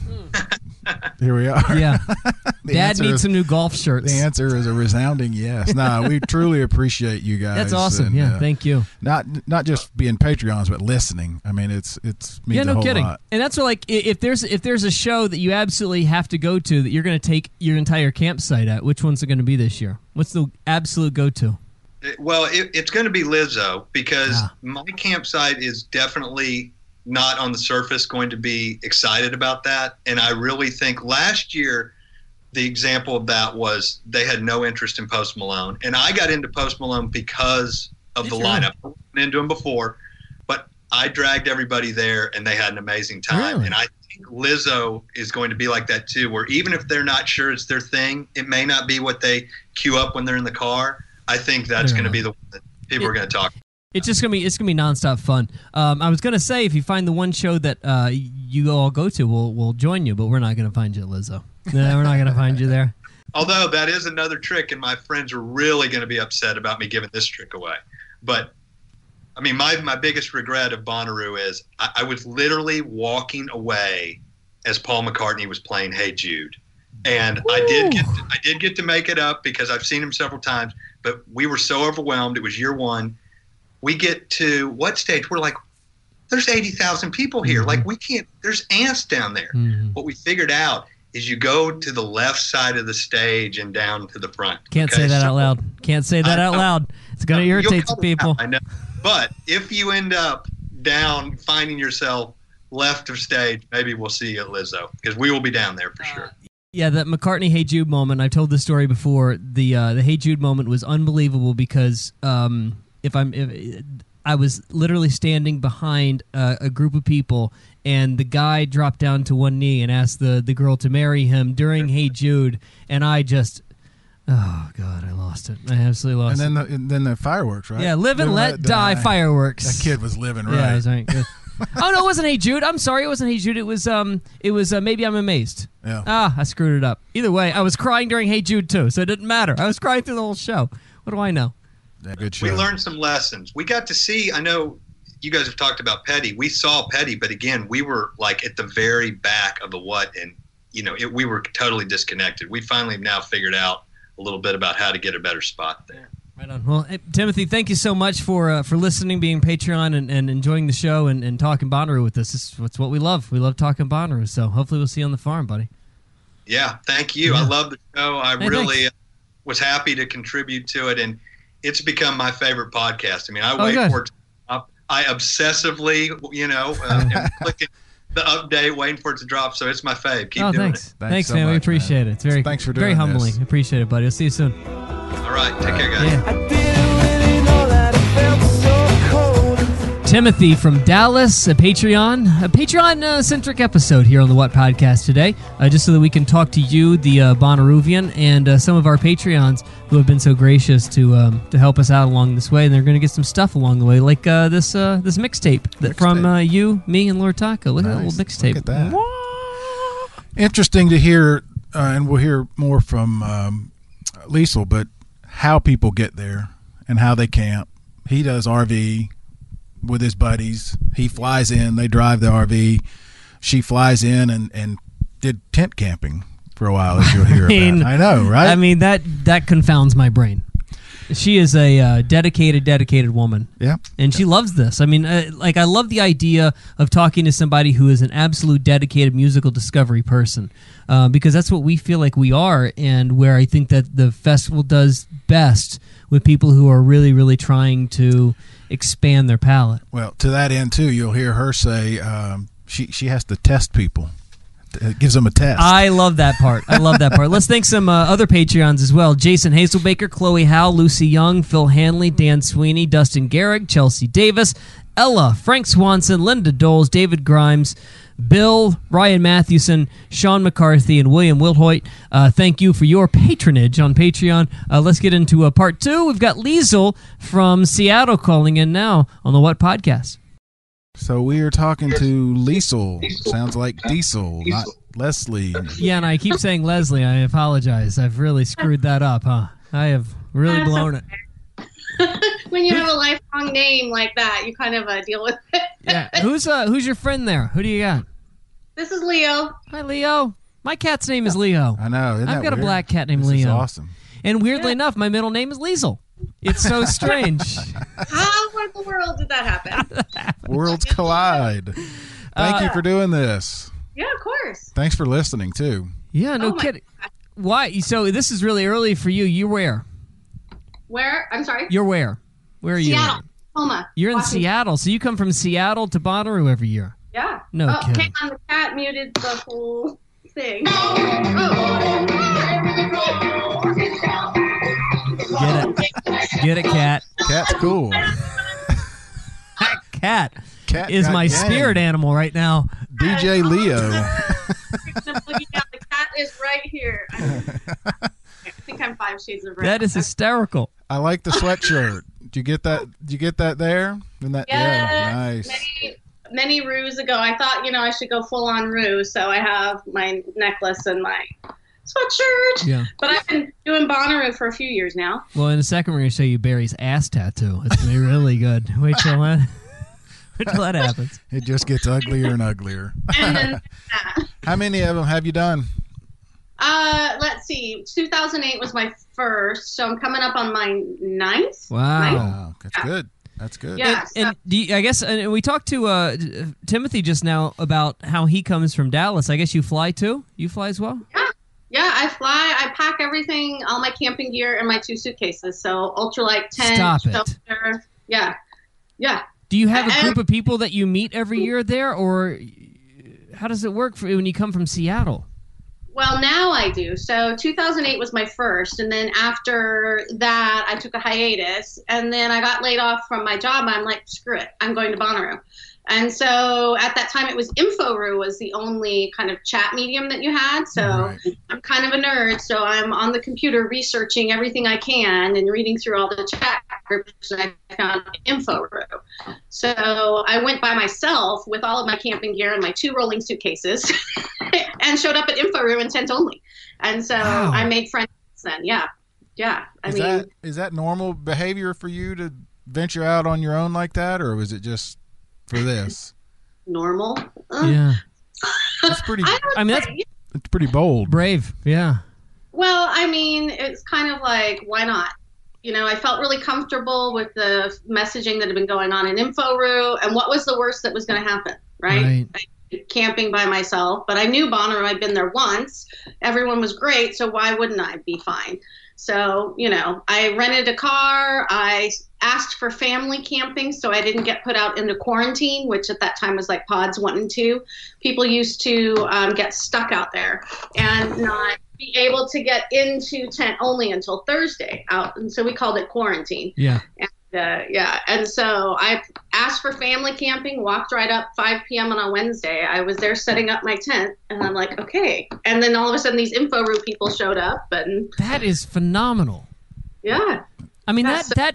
here we are. Yeah. Dad needs some new golf shirts. The answer is a resounding yes. We truly appreciate you guys. That's awesome. And, thank you. Not just being Patreons, but listening. I mean, it's means a whole lot. And that's what, like, if there's a show that you absolutely have to go to that you're going to take your entire campsite at, which one's it going to be this year? What's the absolute go-to? Well, it's going to be Lizzo because my campsite is definitely not on the surface going to be excited about that. And I really think last year, the example of that was they had no interest in Post Malone. And I got into Post Malone because of the lineup. I wasn't into him before, but I dragged everybody there and they had an amazing time. Really? And I think Lizzo is going to be like that too, where even if they're not sure it's their thing, it may not be what they queue up when they're in the car. I think that's going to be the one that people are going to talk about. It's just gonna be nonstop fun. I was gonna say if you find the one show that you all go to, we'll join you, but we're not gonna find you at Lizzo. No, we're not gonna find you there. Although that is another trick, and my friends are really going to be upset about me giving this trick away. But I mean, my biggest regret of Bonnaroo is I was literally walking away as Paul McCartney was playing "Hey Jude," and I did get to make it up because I've seen him several times. But we were so overwhelmed. It was year one. We get to what stage? We're like, there's 80,000 people here. Like, we can't, there's ants down there. What we figured out is you go to the left side of the stage and down to the front. Can't say that out loud. Can't say that out loud. It's going to irritate some people. I know. But if you end up down, finding yourself left of stage, maybe we'll see you at Lizzo because we will be down there for sure. Yeah, that McCartney "Hey Jude" moment. I've told this story before. The "Hey Jude" moment was unbelievable because I was literally standing behind a group of people, and the guy dropped down to one knee and asked the girl to marry him during "Hey Jude," and I just, oh God, I lost it. I absolutely lost it. And then the fireworks, right? Yeah, live and let die fireworks. That kid was living right. Yeah, right. Good. Oh no, it wasn't "Hey Jude." I'm sorry, it wasn't "Hey Jude." It was "Maybe I'm Amazed." Yeah. I screwed it up. Either way, I was crying during "Hey Jude" too, so it didn't matter. I was crying through the whole show. What do I know? Yeah, good show. We learned some lessons. We got to see. I know you guys have talked about Petty. We saw Petty, but again, we were like at the very back of the what, and we were totally disconnected. We finally now figured out a little bit about how to get a better spot there. Right on. Well, Timothy, thank you so much for listening, being Patreon, and enjoying the show and talking Bonnaroo with us. It's what we love. We love talking Bonnaroo. So hopefully we'll see you on the farm, buddy. Yeah, thank you. I love the show. I really was happy to contribute to it, and it's become my favorite podcast. I mean, I wait for it to drop. I obsessively, am clicking the update, waiting for it to drop. So it's my fave. Keep doing it. Thanks, so man. much, We appreciate it. It's very, thanks for doing very humbling. this. Appreciate it, buddy. I'll see you soon. All right. Take care, guys. Timothy from Dallas, a Patreon-centric episode here on the What Podcast today, just so that we can talk to you, the Bonnaroovian, and some of our Patreons who have been so gracious to help us out along this way. And they're going to get some stuff along the way, like this mixtape from you, me, and Lord Taco. Look at that little mixtape. Look at that. Interesting to hear, and we'll hear more from Liesl, but how people get there and how they camp. He does RV with his buddies. He flies in, they drive the RV. She flies in and did tent camping for a while, as you'll hear about. I know, right? I mean, that confounds my brain. She is a dedicated woman. Yeah. And she loves this. I mean, I love the idea of talking to somebody who is an absolute dedicated musical discovery person, because that's what we feel like we are, and where I think that the festival does best with people who are really, really trying to expand their palette. Well, to that end, too, you'll hear her say she has to test people. It gives them a test. I love that part. Let's thank some other Patreons as well. Jason Hazelbaker, Chloe Howe, Lucy Young, Phil Hanley, Dan Sweeney, Dustin Garrick, Chelsea Davis, Ella, Frank Swanson, Linda Doles, David Grimes, Bill, Ryan Mathewson, Sean McCarthy, and William Wilhoit. Thank you for your patronage on Patreon. Let's get into part 2. We've got Liesl from Seattle calling in now on the What Podcast. So we are talking to Liesl. Sounds like Diesel, not Leslie. Yeah, and I keep saying Leslie. I apologize. I've really screwed that up, huh? I have really blown it. When you have a lifelong name like that, you kind of deal with it. Yeah. Who's your friend there? Who do you got? This is Leo. Hi, Leo. My cat's name is Leo. I know. I've got a black cat named This Leo. is awesome. And weirdly enough, my middle name is Liesl. It's so strange. How in the world did that happen? Worlds collide. Thank you for doing this. Yeah, of course. Thanks for listening, too. Yeah, no kidding. Why? So this is really early for you. You're where? Where? I'm sorry? You're where? Where are you? Seattle. Oklahoma. You're in Washington. Seattle. So you come from Seattle to Bonnaroo every year. Yeah. No kidding. Hang on, the cat muted the whole thing. Get it, cat. Cat's cool. Cat Cat is got my game. spirit animal right now. DJ Leo. The cat is right here. I think I'm 5 shades of red. That is hysterical. I like the sweatshirt. Did you get that? Did you get that there? Yeah, nice. Many roos ago, I thought, I should go full on roo, so I have my necklace and my sweatshirt. Yeah. But I've been doing Bonnaroo for a few years now. Well, in a second, we're going to show you Barry's ass tattoo. It's going to be really good. Wait till that happens. It just gets uglier and uglier. And then How many of them have you done? let's see. 2008 was my first, so I'm coming up on my 9th. Wow. That's good. That's good. Yeah. And I guess we talked to Timothy just now about how he comes from Dallas. I guess you fly too? You fly as well? Yeah, I fly. I pack everything, all my camping gear in my 2 suitcases. So ultralight tent, Stop it. shelter. Yeah. Do you have a group of people that you meet every year there, or how does it work when you come from Seattle? Well, now I do. So 2008 was my first, and then after that, I took a hiatus, and then I got laid off from my job. I'm like, screw it, I'm going to Bonnaroo. And so at that time, it was InfoRoo was the only kind of chat medium that you had. So Right. I'm kind of a nerd, so I'm on the computer researching everything I can and reading through all the chat groups, and I found InfoRoo. So I went by myself with all of my camping gear and my 2 rolling suitcases and showed up at InfoRoo intent only. And so I made friends then. Yeah. Is that normal behavior for you to venture out on your own like that, or was it just for this? Normal. Yeah. That's pretty. That's It's pretty bold. brave. Yeah. Well, I mean, it's kind of like, why not? I felt really comfortable with the messaging that had been going on in InfoRoo, and what was the worst that was going to happen, right? Camping by myself, but I knew Bonnaroo. I'd been there once. Everyone was great, so why wouldn't I be fine? So, I rented a car. I asked for family camping so I didn't get put out into quarantine, which at that time was like pods 1 and 2. People used to get stuck out there and not be able to get into tent only until Thursday out. And so we called it quarantine. Yeah. And so I asked for family camping, walked right up 5 p.m. on a Wednesday. I was there setting up my tent, and I'm like, okay. And then all of a sudden these InfoRoo people showed up, and That is phenomenal. yeah. I mean, that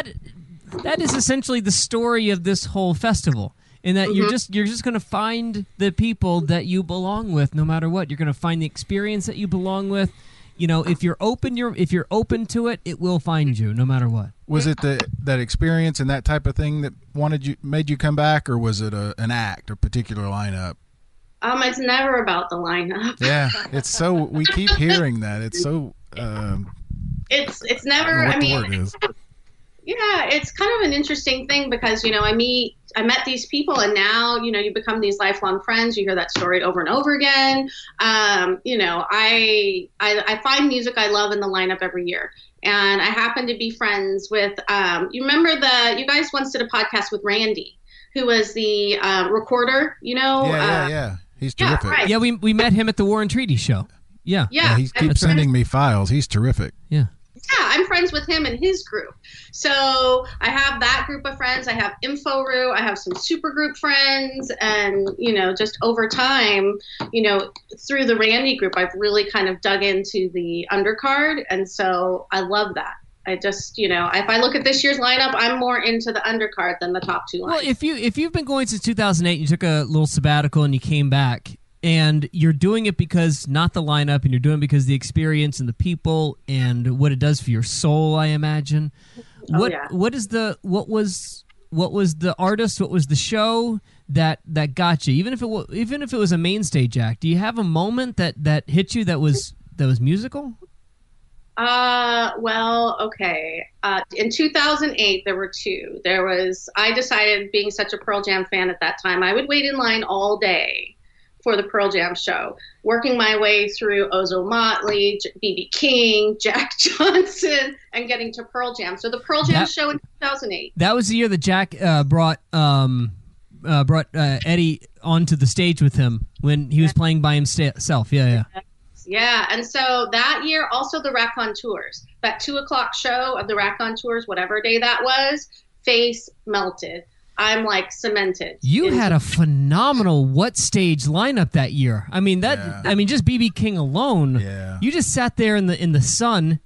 is essentially the story of this whole festival. In that you're just going to find the people that you belong with, no matter what. You're going to find the experience that you belong with. If you're open to it, it will find you, no matter what. Was it that experience and that type of thing that made you come back, or was it an act, a particular lineup? It's never about the lineup. Yeah, it's so we keep hearing that. It's so it's never. I mean, yeah, it's kind of an interesting thing because I met these people, and now you become these lifelong friends. You hear that story over and over again. I find music I love in the lineup every year, and I happen to be friends with. You remember you guys once did a podcast with Randy, who was the recorder. Yeah. He's terrific. Yeah, right. Yeah, we met him at the War and Treaty show. Yeah. He keeps sending me files. He's terrific. Yeah. Yeah, I'm friends with him and his group. So I have that group of friends. I have InfoRoo. I have some supergroup friends. And, just over time, through the Randy group, I've really kind of dug into the undercard. And so I love that. I just, if I look at this year's lineup, I'm more into the undercard than the top two lines. Well, if you've been going since 2008, you took a little sabbatical and you came back, and you're doing it because not the lineup, and you're doing it because the experience and the people and what it does for your soul, I imagine. What was the artist? What was the show that got you? Even if it was a main stage act, do you have a moment that hit you that was musical? Well, okay. In 2008, there were two. I decided, being such a Pearl Jam fan at that time, I would wait in line all day for the Pearl Jam show, working my way through Ozzo Motley, B.B. King, Jack Johnson, and getting to Pearl Jam. So the Pearl Jam show in 2008. That was the year that Jack brought Eddie onto the stage with him when he was playing by himself. Yeah. Yeah, and so that year, also the Raconteurs, that 2:00 show of the Raconteurs, whatever day that was, face melted. I'm like cemented. You had a phenomenal What Stage lineup that year. I mean just BB King alone. Yeah. You just sat there in the sun.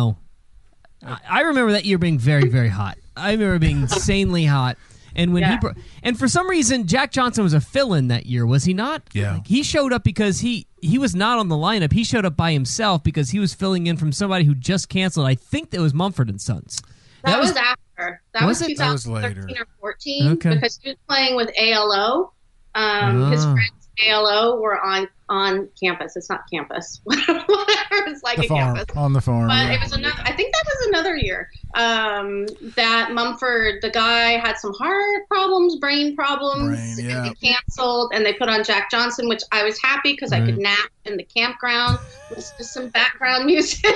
I remember that year being very, very hot. I remember being insanely hot. And when and for some reason Jack Johnson was a fill-in that year, was he not? Yeah. Like, he showed up because he was not on the lineup. He showed up by himself because he was filling in from somebody who just canceled. I think that was Mumford and Sons. That was after. That was 2013 or 14 because he was playing with ALO. His friends ALO were on campus. It's not campus. Whatever. It's like campus. On the farm. But it was another. I think that was another year that Mumford, the guy, had some heart problems, brain problems, and they canceled. And they put on Jack Johnson, which I was happy because I could nap in the campground with just some background music.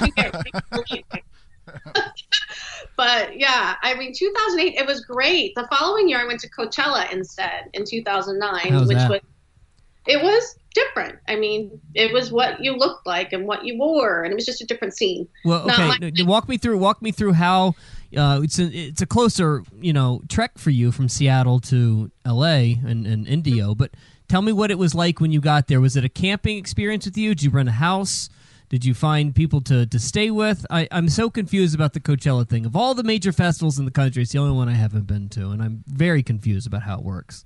But yeah, I mean, 2008, it was great. The following year, I went to Coachella instead in 2009, it was different. I mean, it was what you looked like and what you wore, and it was just a different scene. Well, okay, walk me through how it's a closer trek for you from Seattle to LA and Indio, but tell me what it was like when you got there. Was it a camping experience with you? Did you rent a house? Did you find people to stay with? I'm so confused about the Coachella thing. Of all the major festivals in the country, it's the only one I haven't been to, and I'm very confused about how it works.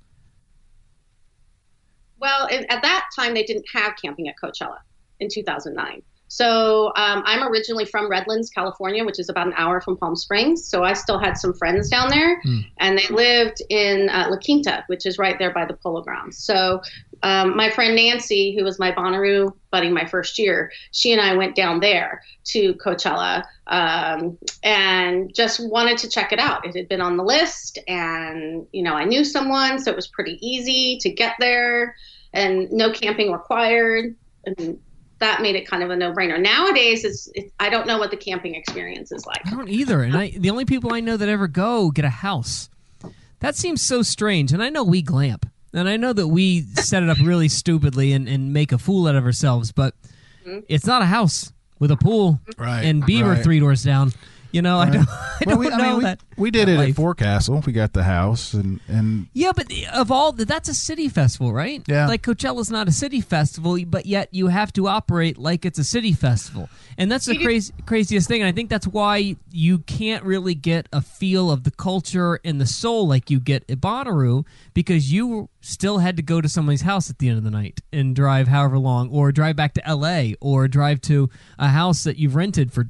Well, at that time, they didn't have camping at Coachella in 2009. So I'm originally from Redlands, California, which is about an hour from Palm Springs. So I still had some friends down there, and they lived in La Quinta, which is right there by the Polo Grounds. So my friend Nancy, who was my Bonnaroo buddy my first year, she and I went down there to Coachella and just wanted to check it out. It had been on the list, and I knew someone, so it was pretty easy to get there, and no camping required. And that made it kind of a no-brainer. Nowadays, I don't know what the camping experience is like. I don't either. And the only people I know that ever go get a house. That seems so strange. And I know we glamp. And I know that we set it up really stupidly and make a fool out of ourselves. But it's not a house with a pool and beaver 3 doors down. I don't know that. We did it at Forecastle. We got the house and yeah, but of all that's a city festival, right? Yeah. Like Coachella's not a city festival, but yet you have to operate like it's a city festival, and that's the craziest thing. And I think that's why you can't really get a feel of the culture and the soul like you get at Bonnaroo, because you still had to go to somebody's house at the end of the night and drive however long, or drive back to LA, or drive to a house that you've rented for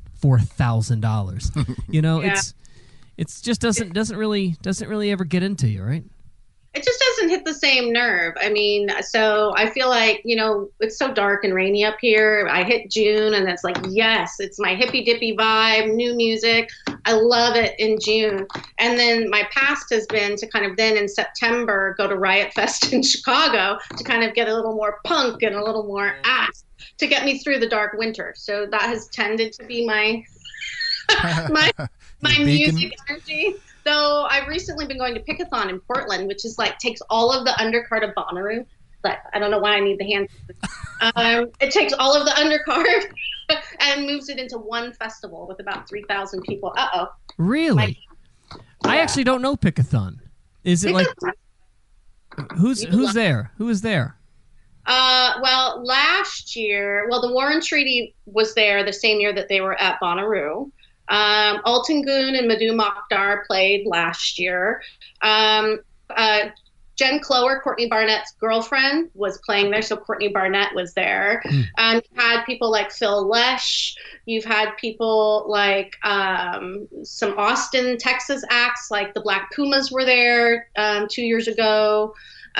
$4,000. It's just doesn't really ever get into you, right? It just doesn't hit the same nerve. I mean, so I feel like, it's so dark and rainy up here. I hit June and it's like, yes, it's my hippy dippy vibe, new music. I love it in June. And then my past has been to kind of then in September go to Riot Fest in Chicago to kind of get a little more punk and a little more ass to get me through the dark winter. So that has tended to be my my music energy. Though I've recently been going to Pickathon in Portland, which is like takes all of the undercard of Bonnaroo. But I don't know why I need the hand. It takes all of the undercard and moves it into one festival with about 3,000 people. Really? I actually don't know Pickathon. Is it like who's there? Who is there? Well, last year, the Warren Treaty was there the same year that they were at Bonnaroo. Alton Goon and Madhu Mokhtar played last year. Jen Clower, Courtney Barnett's girlfriend, was playing there, so Courtney Barnett was there. You've had people like Phil Lesh. You've had people like some Austin, Texas acts, like the Black Pumas were there 2 years ago.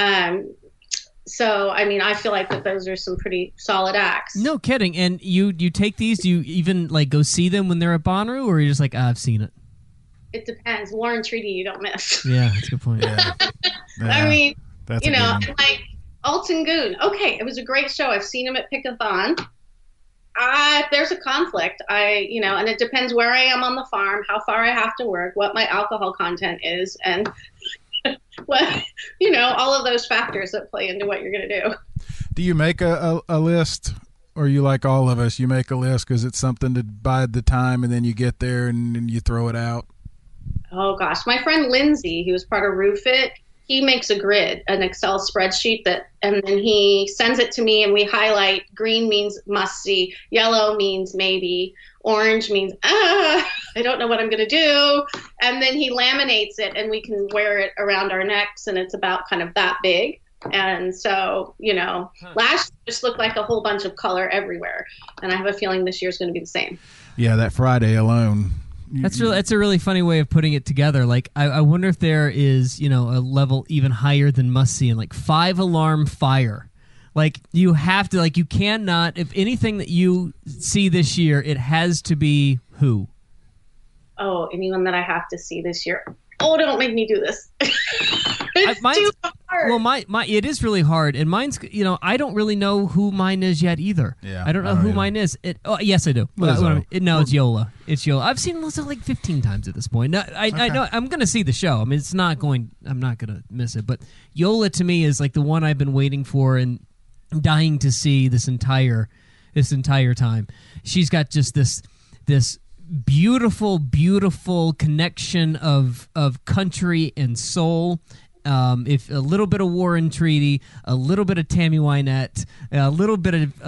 So, I mean, I feel like that those are some pretty solid acts. No kidding. And you take these, do you even like go see them when they're at Bonnaroo, or are you just like, I've seen it? It depends. Warren Treaty, you don't miss. Yeah, that's a good point. Yeah. I mean, like Alton Goon. Okay, it was a great show. I've seen him at Pickathon. There's a conflict. And it depends where I am on the farm, how far I have to work, what my alcohol content is, and all of those factors that play into what you're going to do. Do you make a list, or you like all of us, you make a list because it's something to bide the time and then you get there and you throw it out? Oh, gosh. My friend Lindsay, who was part of RooFit, he makes a grid, an Excel spreadsheet, and then he sends it to me and we highlight. Green means must see, yellow means maybe, orange means, I don't know what I'm going to do. And then he laminates it and we can wear it around our necks, and it's about kind of that big. And so, last year just looked like a whole bunch of color everywhere. And I have a feeling this year's going to be the same. Yeah, that Friday alone. That's a really funny way of putting it together. Like, I wonder if there is, a level even higher than must-see, and like 5-alarm fire. Like, you have to, like, you cannot, if anything that you see this year, it has to be who? Oh, anyone that I have to see this year. Oh, don't make me do this. It's too hard. Well, it is really hard, and mine's, I don't really know who mine is yet either. Yeah, I don't know who mine is. Yes, I do. It's Yola. It's Yola. I've seen Lizzo like 15 times at this point. No, I know I'm going to see the show. I mean, I'm not going to miss it. But Yola to me is like the one I've been waiting for and dying to see this entire time. She's got just this beautiful connection of country and soul. If a little bit of Warren Treaty, a little bit of Tammy Wynette, a little bit of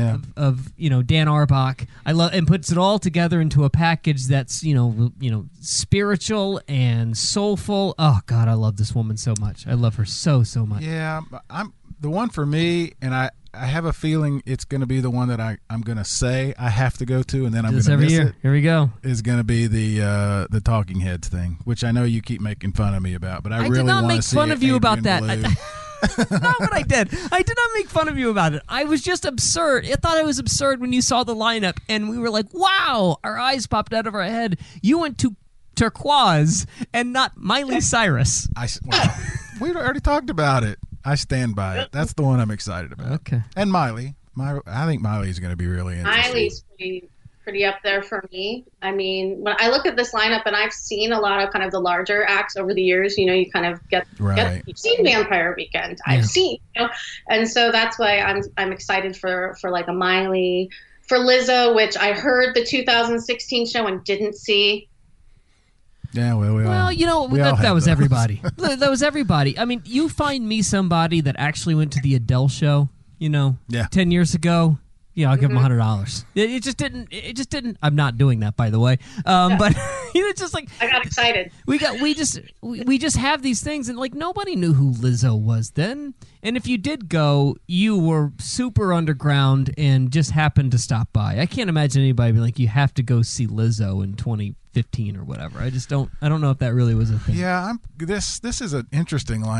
Dan Auerbach, I love, and puts it all together into a package that's spiritual and soulful. Oh God, I love this woman so much. I love her so much. Yeah, I'm the one for me, and I have a feeling it's going to be the one that I'm going to say I have to go to, and then I'm going to miss it. Here we go. Is going to be the Talking Heads thing, which I know you keep making fun of me about, but I really did not want make to see fun of you about that. That's not what I did. I did not make fun of you about it. I was just absurd. I thought it was absurd when you saw the lineup, and we were like, wow, our eyes popped out of our head. You went to Turquoise and not Miley Cyrus. We already talked about it. I stand by it. That's the one I'm excited about. Okay. And Miley. I think Miley's going to be really interesting. Miley's pretty up there for me. I mean, when I look at this lineup, and I've seen a lot of kind of the larger acts over the years, you kind of get you've seen Vampire Weekend. I've seen, and so that's why I'm excited for like a Miley, for Lizzo, which I heard the 2016 show and didn't see. Yeah, that was everybody. That was everybody. I mean, you find me somebody that actually went to the Adele show, 10 years ago. I'll give them $100. It just didn't. I'm not doing that, by the way. But it's just like I got excited. We just have these things, and like nobody knew who Lizzo was then. And if you did go, you were super underground and just happened to stop by. I can't imagine anybody being like, you have to go see Lizzo in 2015 or whatever. I don't know if that really was a thing. Yeah, this is an interesting lineup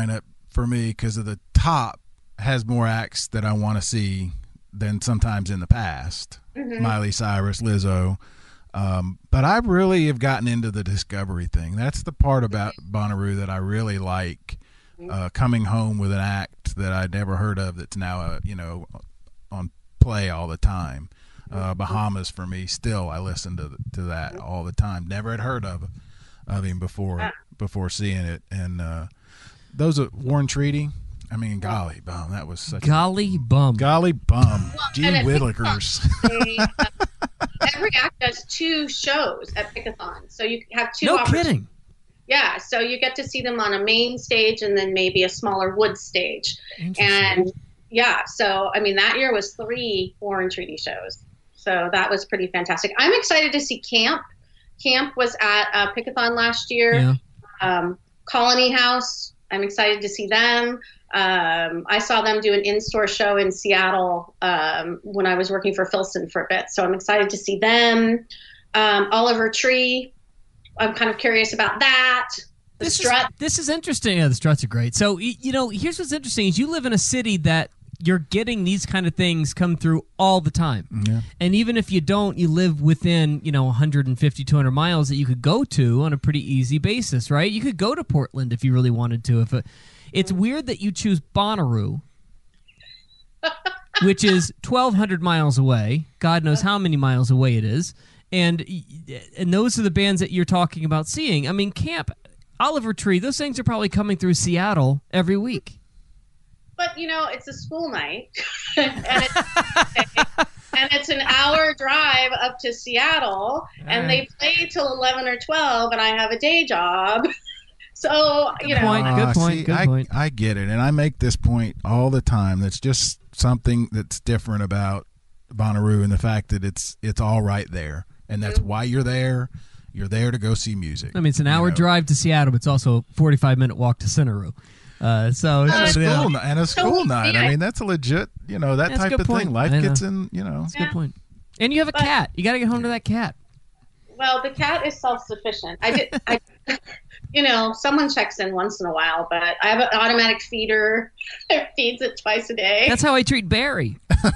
for me because of the top has more acts that I want to see than sometimes in the past. Miley Cyrus, Lizzo. But I really have gotten into the discovery thing. That's the part about Bonnaroo that I really like. Coming home with an act that I'd never heard of that's now, on play all the time. Bahamas for me, still I listen to that all the time. Never had heard of him before seeing it. And those are Warren Treaty. I mean, golly bum, that was such golly bum. Gee Willikers. Every act does 2 shows at Pickathon, so you have 2. No kidding. Yeah, so you get to see them on a main stage and then maybe a smaller wood stage. And yeah, so I mean that year was 3 Warren Treaty shows, so that was pretty fantastic. I'm excited to see Camp. Camp was at Pickathon last year. Yeah. Colony House. I'm excited to see them. I saw them do an in-store show in Seattle when I was working for Filson for a bit, so I'm excited to see them. Oliver Tree, I'm kind of curious about that. The Strut. This is interesting. Yeah, the Struts are great. So, here's what's interesting is you live in a city that you're getting these kind of things come through all the time. Yeah. And even if you don't, you live within, 150, 200 miles that you could go to on a pretty easy basis, right? You could go to Portland if you really wanted to. It's weird that you choose Bonnaroo, which is 1,200 miles away. God knows how many miles away it is. And those are the bands that you're talking about seeing. I mean, Camp, Oliver Tree, those things are probably coming through Seattle every week. But, it's a school night, and it's an hour drive up to Seattle, and they play till 11 or 12, and I have a day job. So, Good point. I get it, and I make this point all the time. That's just something that's different about Bonnaroo and the fact that it's all right there, and that's why you're there. You're there to go see music. I mean, it's an hour drive to Seattle, but it's also a 45-minute walk to Centeroo. So and a school night. I mean, that's a legit, that type of thing. Life gets in, That's a good point. And you have a cat. You got to get home to that cat. Well, the cat is self-sufficient. Someone checks in once in a while, but I have an automatic feeder. It feeds it twice a day. That's how I treat Barry.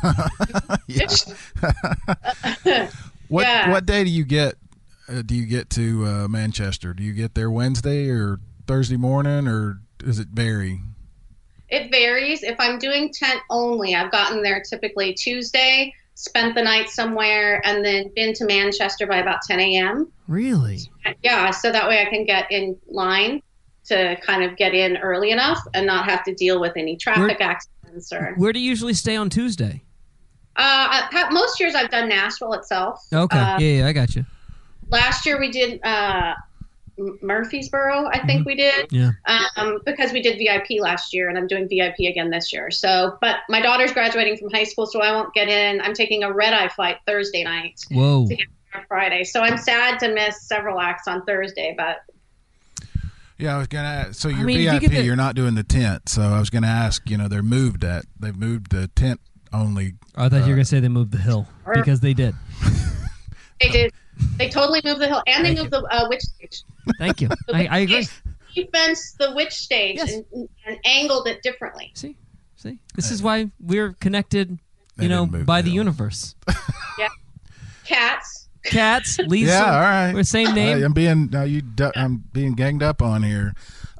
What day do you get to Manchester? Do you get there Wednesday or Thursday morning, or does it vary? It varies. If I'm doing tent only, I've gotten there typically Tuesday, spent the night somewhere, and then been to Manchester by about 10 a.m. Really? Yeah, so that way I can get in line to kind of get in early enough and not have to deal with any traffic accidents. Where do you usually stay on Tuesday? Most years I've done Nashville itself. Okay, I got you. Last year we did Murfreesboro, I think we did. Yeah. Because we did VIP last year, and I'm doing VIP again this year. So, but my daughter's graduating from high school, so I won't get in. I'm taking a red-eye flight Thursday night. Whoa. To get there on Friday. So I'm sad to miss several acts on Thursday, but. Yeah, I was gonna. So you're VIP. You're not doing the tent. So I was gonna ask. They've moved the tent only. I thought you were gonna say they moved the hill because they did. They did. They totally moved the hill, and they moved the witch stage. Thank you. I agree. He fenced the witch stage and angled it differently. See, this is why we're connected, by the universe. Yeah, cats, Lisa. Yeah, all right. We're same name. I'm being ganged up on here.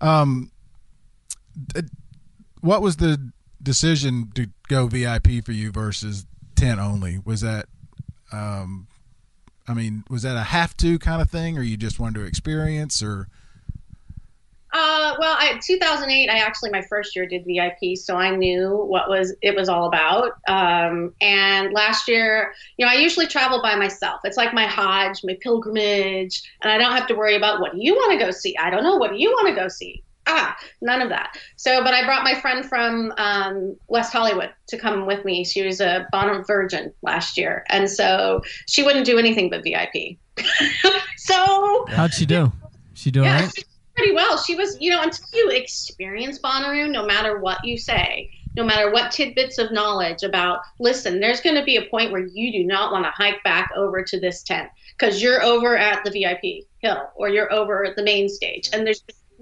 What was the decision to go VIP for you versus tent only? Was that? Was that a have to kind of thing, or you just wanted to experience, or? 2008, my first year did VIP, so I knew it was all about. And last year, I usually travel by myself. It's like my Hajj, my pilgrimage, and I don't have to worry about what do you want to go see. I don't know. What do you want to go see? None of that. So, but I brought my friend from West Hollywood to come with me. She was a Bonham Virgin last year, and so she wouldn't do anything but VIP. So how'd she do? She do all right? She did pretty well. She was, until you experience Bonnaroo, no matter what you say, no matter what tidbits of knowledge about, listen, there's going to be a point where you do not want to hike back over to this tent because you're over at the VIP hill or you're over at the main stage, and there's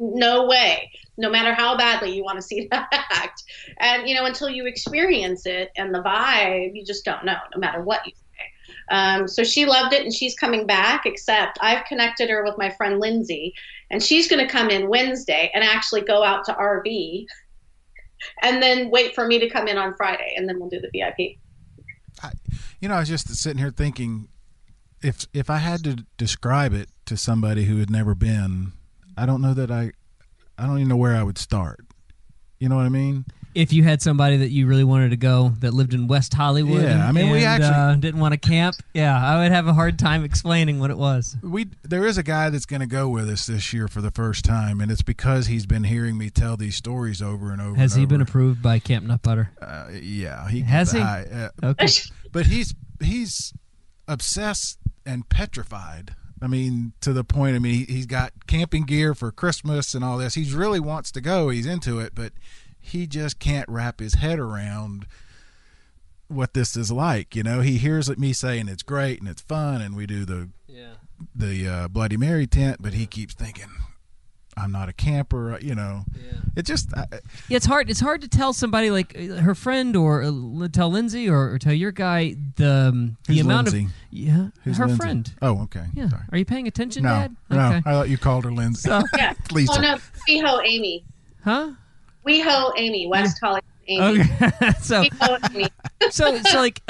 no way, no matter how badly you want to see that act. And, until you experience it and the vibe, you just don't know, no matter what you say. So she loved it, and she's coming back, except I've connected her with my friend Lindsay, and she's going to come in Wednesday and actually go out to RV and then wait for me to come in on Friday, and then we'll do the VIP. I was just sitting here thinking, if I had to describe it to somebody who had never been, I don't know that I don't even know where I would start. You know what I mean? If you had somebody that you really wanted to go that lived in West Hollywood, we actually didn't want to camp, I would have a hard time explaining what it was. There is a guy that's going to go with us this year for the first time, and it's because he's been hearing me tell these stories over and over. Has he been approved by Camp Nut Butter? Yeah, has he? Okay, but he's obsessed and petrified. I mean, to the point. I mean, he's got camping gear for Christmas and all this. He really wants to go. He's into it, but he just can't wrap his head around what this is like. He hears me saying it's great and it's fun, and we do the Bloody Mary tent, but he keeps thinking, I'm not a camper. It just it's hard. It's hard to tell somebody like her friend, or tell Lindsay, or tell your guy the amount Lindsay? Who's her Lindsay? Friend. Oh, okay. Yeah. Sorry. Are you paying attention, No, Dad? no. Okay. I thought you called her Lindsay. So, yeah. Lisa. Oh no, WeHo Amy. Huh? WeHo Amy, West Hollywood Amy. Okay. So WeHo Amy. so like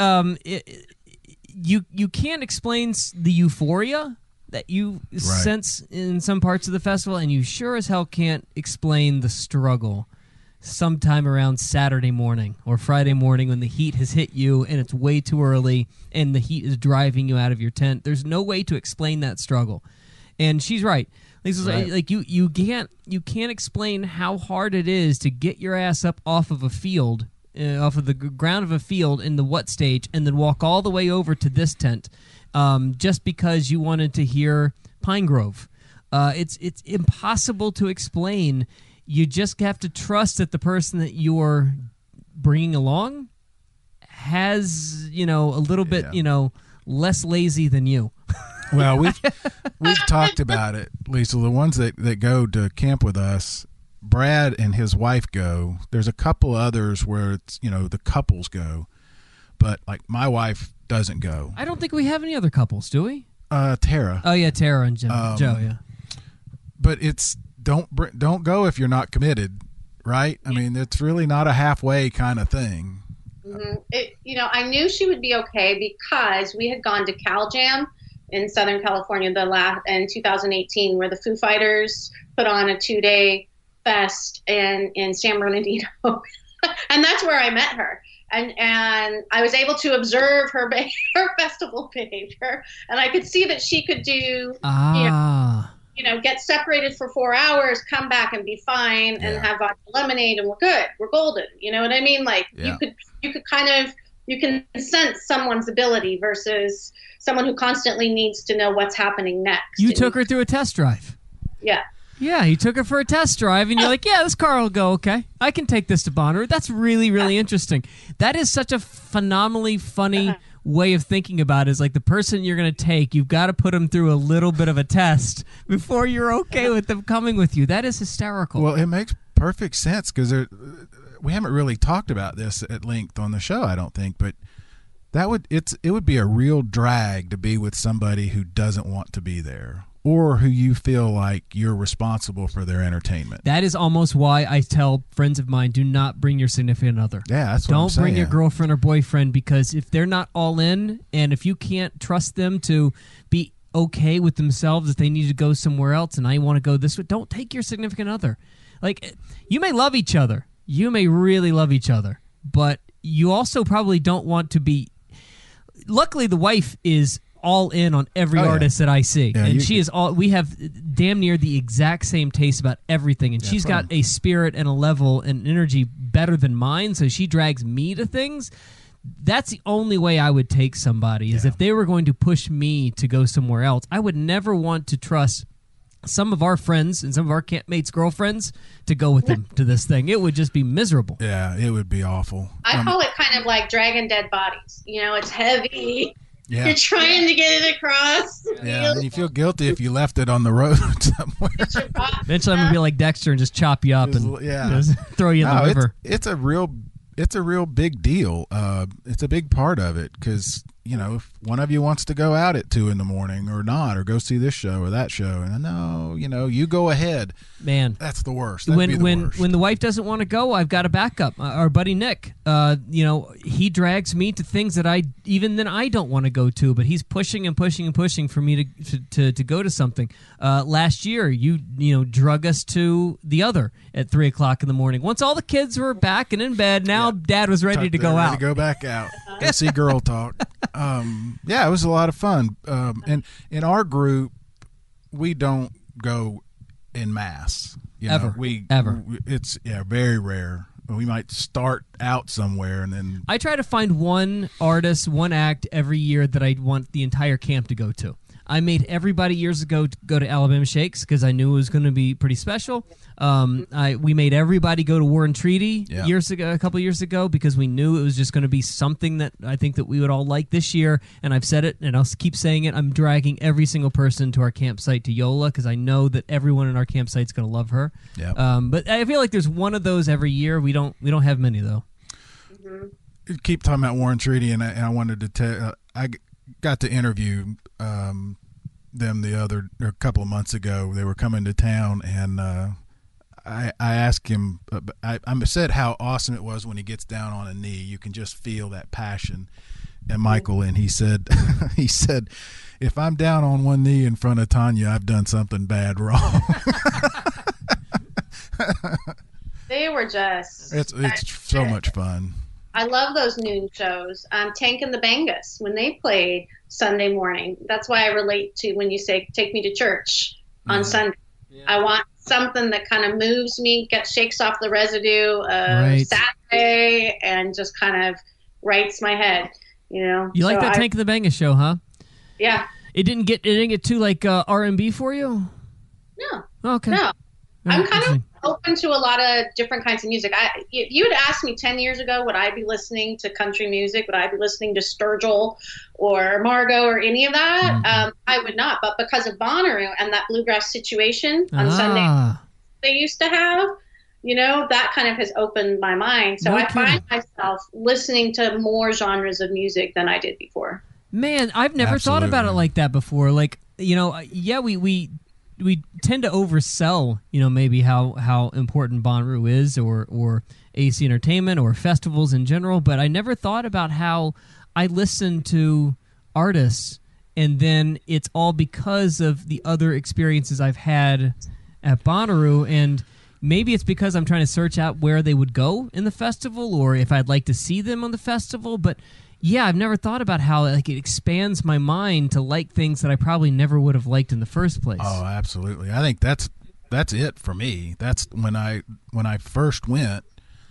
you can't explain the euphoria that you sense in some parts of the festival, and you sure as hell can't explain the struggle sometime around Saturday morning or Friday morning when the heat has hit you and it's way too early and the heat is driving you out of your tent. There's no way to explain that struggle. And she's right. Lisa's right. Like you can't explain how hard it is to get your ass up off of a field, off of the ground of a field in the what stage, and then walk all the way over to this tent. Just because you wanted to hear Pine Grove. It's impossible to explain. You just have to trust that the person that you're bringing along has, a little bit, less lazy than you. Well, we've talked about it, Lisa. The ones that go to camp with us, Brad and his wife go. There's a couple others where it's, the couples go. But, like, my wife doesn't go. I don't think we have any other couples, do we? Tara. Oh, yeah, Tara and Joe, yeah. But it's don't go if you're not committed, right? I mean, it's really not a halfway kind of thing. Mm-hmm. I knew she would be okay because we had gone to Cal Jam in Southern California in 2018, where the Foo Fighters put on a 2-day fest in San Bernardino. And that's where I met her. And I was able to observe her festival behavior, and I could see that she could do, get separated for 4 hours, come back and be fine, and have vodka lemonade, and we're good, we're golden. You know what I mean? Like you can sense someone's ability versus someone who constantly needs to know what's happening next. You took her through a test drive. Yeah. Yeah, you took her for a test drive, and you're like, yeah, this car will go okay. I can take this to Bonnaroo. That's really, really interesting. That is such a phenomenally funny way of thinking about it. Is like the person you're going to take, you've got to put them through a little bit of a test before you're okay with them coming with you. That is hysterical. Well, it makes perfect sense because we haven't really talked about this at length on the show, I don't think, but it would be a real drag to be with somebody who doesn't want to be there, or who you feel like you're responsible for their entertainment. That is almost why I tell friends of mine, do not bring your significant other. Yeah, that's what I'm saying. Don't bring your girlfriend or boyfriend, because if they're not all in, and if you can't trust them to be okay with themselves, if they need to go somewhere else and I want to go this way, don't take your significant other. Like, you may love each other. You may really love each other. But you also probably don't want to be... Luckily, the wife is all in on every artist that I see, and she is all. We have damn near the exact same taste about everything, and she's got a spirit and a level and energy better than mine, so she drags me to things. That's the only way I would take somebody, is if they were going to push me to go somewhere else. I would never want to trust some of our friends and some of our campmates' girlfriends to go with them to this thing. It would just be miserable. Yeah, it would be awful. I call it kind of like dragging dead bodies. It's heavy. Yeah. You're trying to get it across. Yeah, and you feel guilty if you left it on the road somewhere. Eventually, I'm gonna be like Dexter and just chop you up and just throw you in the river. It's a real big deal. It's a big part of it because if one of you wants to go out at 2 a.m. or not, or go see this show or that show, and no, you go ahead. Man, that's the worst. When the wife doesn't want to go, I've got a backup. Our buddy Nick, he drags me to things that I don't want to go to, but he's pushing and pushing and pushing for me to go to something. Last year, you drug us to The Other at 3 o'clock in the morning. Once all the kids were back and in bed, now Dad was ready to go out. To go back out. Go see Girl Talk. It was a lot of fun. And in our group, we don't go in mass. Ever. It's very rare. We might start out somewhere and then. I try to find one artist, one act every year that I want the entire camp to go to. I made everybody years ago go to Alabama Shakes because I knew it was going to be pretty special. We made everybody go to War and Treaty a couple years ago because we knew it was just going to be something that I think that we would all like this year. And I've said it, and I'll keep saying it. I'm dragging every single person to our campsite to Yola because I know that everyone in our campsite is going to love her. Yep. But I feel like there's one of those every year. We don't have many though. Mm-hmm. Keep talking about War and Treaty, and I wanted to tell. I got to interview them a couple of months ago. They were coming to town, and I asked him. I said how awesome it was when he gets down on a knee. You can just feel that passion. And Michael, and he said, if I'm down on one knee in front of Tanya, I've done something bad wrong. They were just. It's so much fun. I love those noon shows. Tank and the Bangus, when they played Sunday morning. That's why I relate to when you say, take me to church on Sunday. Yeah. I want something that kind of moves me, shakes off the residue of Saturday, and just kind of rights my head, You like that Tank and the Bangus show, huh? Yeah. It didn't get too like R&B for you? No. Okay. No. I'm kind of open to a lot of different kinds of music. If you had asked me 10 years ago, would I be listening to country music? Would I be listening to Sturgill or Margot or any of that? Mm-hmm. I would not. But because of Bonnaroo and that bluegrass situation on Sunday they used to have, that kind of has opened my mind. So I find myself listening to more genres of music than I did before. Man, I've never thought about it like that before. Like, we tend to oversell, maybe how important Bonnaroo is or AC Entertainment or festivals in general, but I never thought about how I listen to artists and then it's all because of the other experiences I've had at Bonnaroo, and maybe it's because I'm trying to search out where they would go in the festival or if I'd like to see them on the festival, but yeah, I've never thought about how it expands my mind to like things that I probably never would have liked in the first place. Oh, absolutely. I think that's it for me. That's when I first went,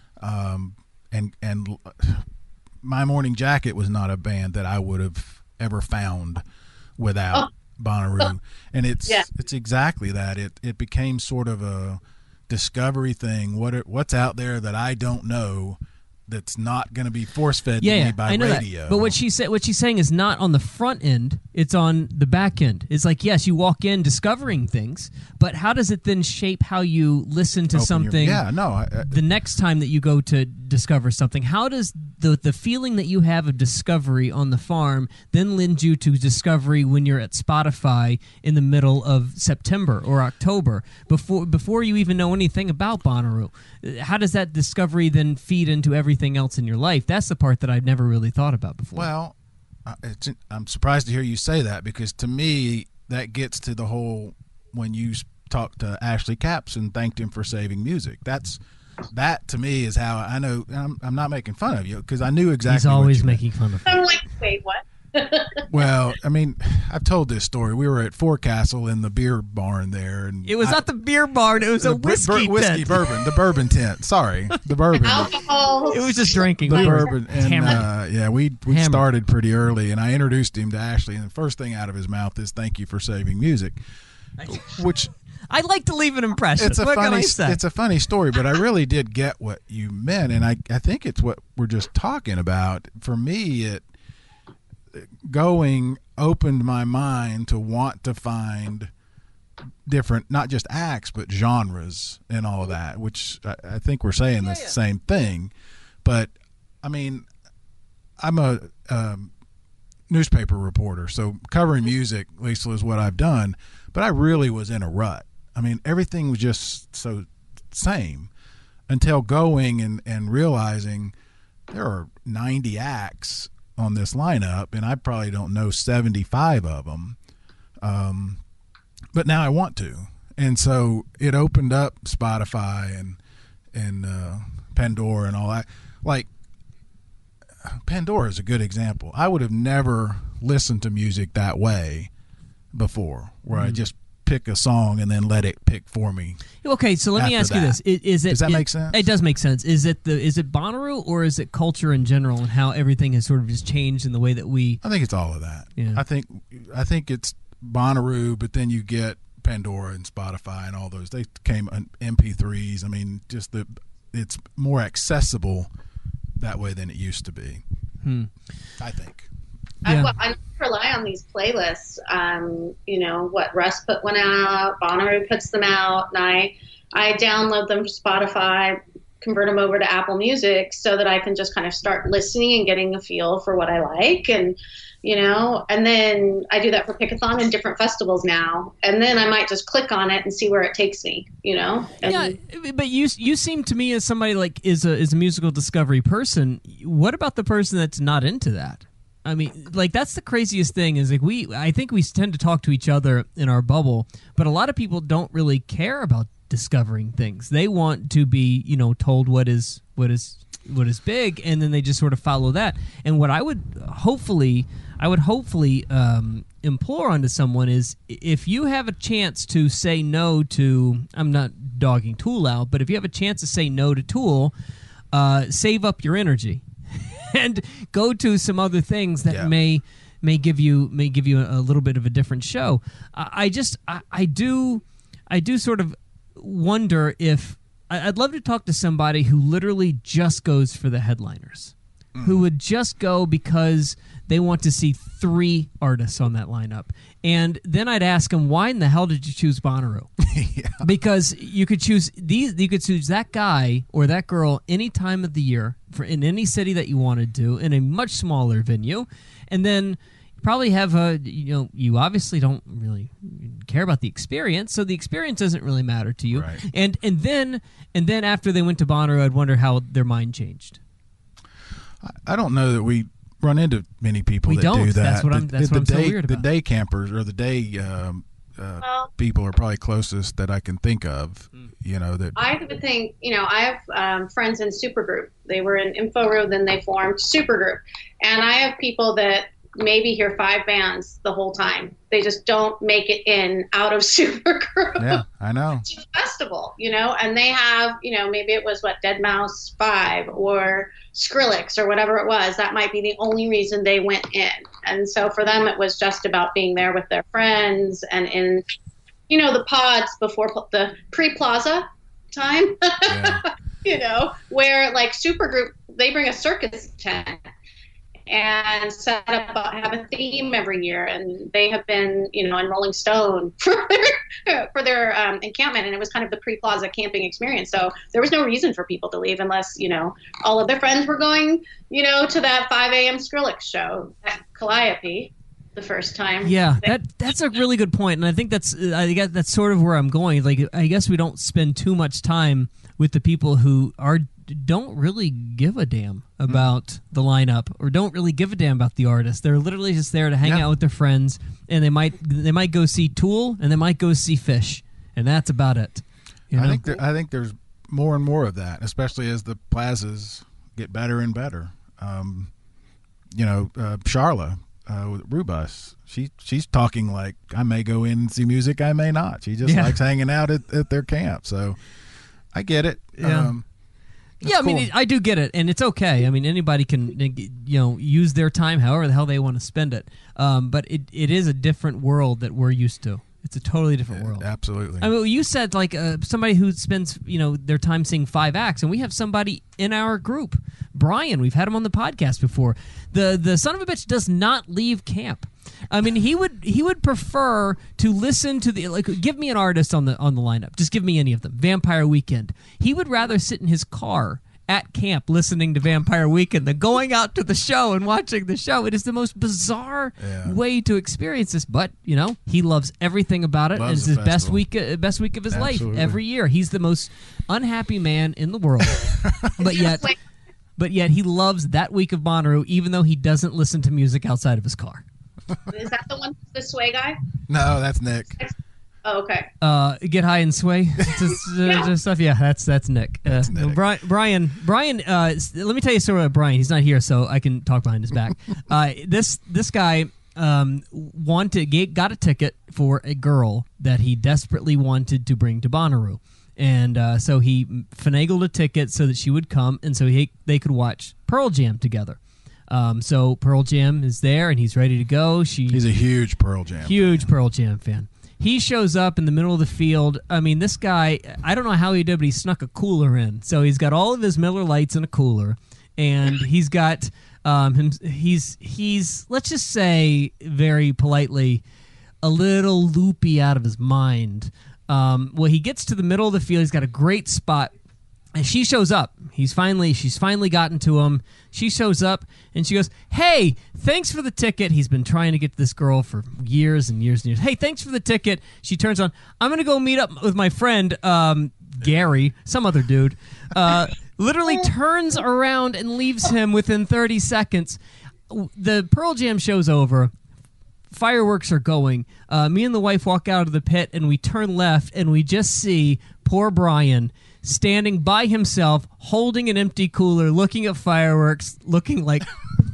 and My Morning Jacket was not a band that I would have ever found without Bonnaroo, and it's exactly that. It became sort of a discovery thing. What's out there that I don't know? That's not going to be force-fed to me by radio. That. But what she's saying is not on the front end; it's on the back end. It's like, yes, you walk in discovering things, but how does it then shape how you listen to something? The next time that you go to discover something, how does the feeling that you have of discovery on the farm then lend you to discovery when you're at Spotify in the middle of September or October before you even know anything about Bonnaroo? How does that discovery then feed into everything else in your life? That's the part that I've never really thought about before. Well, I'm surprised to hear you say that, because to me that gets to the whole, when you talked to Ashley Capps and thanked him for saving music, that to me is how I know. I'm not making fun of you, because I knew exactly. He's always making fun of me. I'm like, wait, what? Well, I mean, I've told this story. We were at Forecastle in the beer barn there, and it was not the beer barn; it was a whiskey tent. The bourbon tent. Sorry, the bourbon. Alcohol. It was just drinking. The bourbon, and we started pretty early, and I introduced him to Ashley, and the first thing out of his mouth is "Thank you for saving music," which. I like to leave an impression. It's a funny story, but I really did get what you meant, and I think it's what we're just talking about. For me, going opened my mind to want to find different, not just acts, but genres and all of that, which I think we're saying the same thing. But, I mean, I'm a newspaper reporter, so covering music, Lisa, is what I've done. But I really was in a rut. I mean, everything was just so same until going and realizing there are 90 acts on this lineup, and I probably don't know 75 of them. But now I want to. And so it opened up Spotify and Pandora and all that. Like, Pandora is a good example. I would have never listened to music that way before, where I just pick a song and then let it pick for me. Okay, so let me ask you this: does that make sense? It does make sense. Is it Bonnaroo, or is it culture in general and how everything has sort of just changed in the way that we? I think it's all of that. Yeah. I think it's Bonnaroo, but then you get Pandora and Spotify and all those. They came on MP3s. I mean, just it's more accessible that way than it used to be. I think. Yeah. I rely on these playlists. What Russ put one out, Bonnaroo puts them out, and I download them for Spotify, convert them over to Apple Music so that I can just kind of start listening and getting a feel for what I like. And, and then I do that for Pickathon and different festivals now. And then I might just click on it and see where it takes me, And, yeah, but you seem to me as somebody like is a musical discovery person. What about the person that's not into that? I mean, like, that's the craziest thing is like I think we tend to talk to each other in our bubble, but a lot of people don't really care about discovering things. They want to be, told what is big, and then they just sort of follow that. And what I would hopefully implore onto someone is, if you have a chance to say no to, I'm not dogging Tool out, but if you have a chance to say no to Tool, save up your energy. And go to some other things that may give you a little bit of a different show. I do sort of wonder if I'd love to talk to somebody who literally just goes for the headliners, who would just go because they want to see 3 artists on that lineup. And then I'd ask them, why in the hell did you choose Bonnaroo? Because you could choose that guy or that girl any time of the year in any city that you wanted to, in a much smaller venue. And then probably have you obviously don't really care about the experience, so the experience doesn't really matter to you. Right. And then after they went to Bonnaroo, I'd wonder how their mind changed. I don't know that we run into many people that do that. That's what I'm so weird about. The day campers or the day people are probably closest that I can think of. That I would think. I have friends in Supergroup. They were in InfoRoo, then they formed Supergroup, and I have people that maybe hear 5 bands the whole time. They just don't make it out of Supergroup. Yeah, I know. It's a festival, and they have, maybe it was Deadmau5 5 or Skrillex or whatever it was. That might be the only reason they went in. And so for them, it was just about being there with their friends and in, the pods before the pre-Plaza time, where like Supergroup, they bring a circus tent and have a theme every year, and they have been, in Rolling Stone for their encampment, and it was kind of the pre-Plaza camping experience. So there was no reason for people to leave unless, all of their friends were going, to that 5 a.m. Skrillex show at Calliope the first time. Yeah, that's a really good point, and I think that's sort of where I'm going. Like, I guess we don't spend too much time with the people who don't really give a damn about the lineup or don't really give a damn about the artist. They're literally just there to hang out with their friends, and they might go see Tool and they might go see Fish, and that's about it. I think there's more and more of that, especially as the plazas get better and better. Charla with Rubus, she's talking like, I may go in and see music, I may not. She just likes hanging out at their camp. So I get it. Yeah. I mean, I do get it, and it's okay. I mean, anybody can, use their time however the hell they want to spend it. But it is a different world that we're used to. It's a totally different world. Absolutely. I mean, you said like somebody who spends their time seeing 5 acts, and we have somebody in our group, Brian. We've had him on the podcast before. The son of a bitch does not leave camp. I mean, he would prefer to listen to give me an artist on the lineup. Just give me any of them. Vampire Weekend. He would rather sit in his car at camp listening to Vampire Weekend than going out to the show and watching the show. It is the most bizarre way to experience this, but he loves everything about it. And it's his best week of his life every year. He's the most unhappy man in the world, but yet he loves that week of Bonnaroo, even though he doesn't listen to music outside of his car. Is that the one, the sway guy? No, that's Nick. Oh, okay. Get high and sway stuff. Yeah, that's Nick. That's Nick. Brian. Let me tell you a story about Brian. He's not here, so I can talk behind his back. This guy got a ticket for a girl that he desperately wanted to bring to Bonnaroo, and so he finagled a ticket so that she would come, and so they could watch Pearl Jam together. So Pearl Jam is there, and he's ready to go. He's a huge Pearl Jam fan. He shows up in the middle of the field. I mean, this guy, I don't know how he did, but he snuck a cooler in. So he's got all of his Miller Lights in a cooler, and he's got he's let's just say very politely a little loopy out of his mind. Well, he gets to the middle of the field. He's got a great spot. And she shows up. She's finally gotten to him. She shows up and she goes, "Hey, thanks for the ticket." He's been trying to get to this girl for years and years and years. "Hey, thanks for the ticket." She turns on, "I'm going to go meet up with my friend, Gary," some other dude. Literally turns around and leaves him within 30 seconds. The Pearl Jam show's over. Fireworks are going. Me and the wife walk out of the pit and we turn left and we just see poor Brian standing by himself, holding an empty cooler, looking at fireworks, looking like...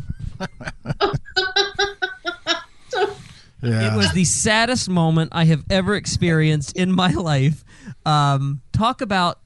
It was the saddest moment I have ever experienced in my life. Talk about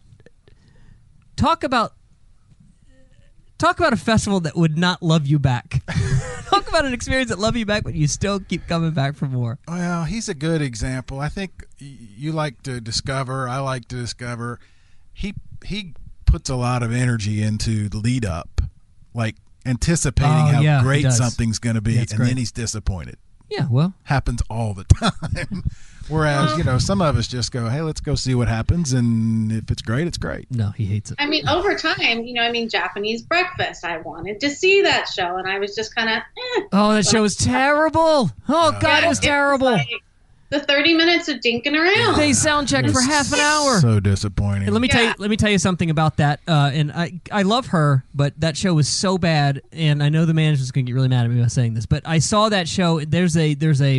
a festival that would not love you back. Talk about an experience that love you back, but you still keep coming back for more. Well, he's a good example. I think you like to discover. I like to discover. He puts a lot of energy into the lead up, like anticipating how great something's going to be, and then he's disappointed. Yeah, well, happens all the time. Whereas, some of us just go, "Hey, let's go see what happens," and if it's great, it's great. No, he hates it. I mean, over time, Japanese Breakfast. I wanted to see that show, and I was just kind of. Oh, that show was terrible. Oh God, it was terrible. The 30 minutes of dinking around. They sound checked for half an hour. So disappointing. And let me tell you something about that. And I love her, but that show was so bad. And I know the manager's going to get really mad at me about saying this, but I saw that show. There's a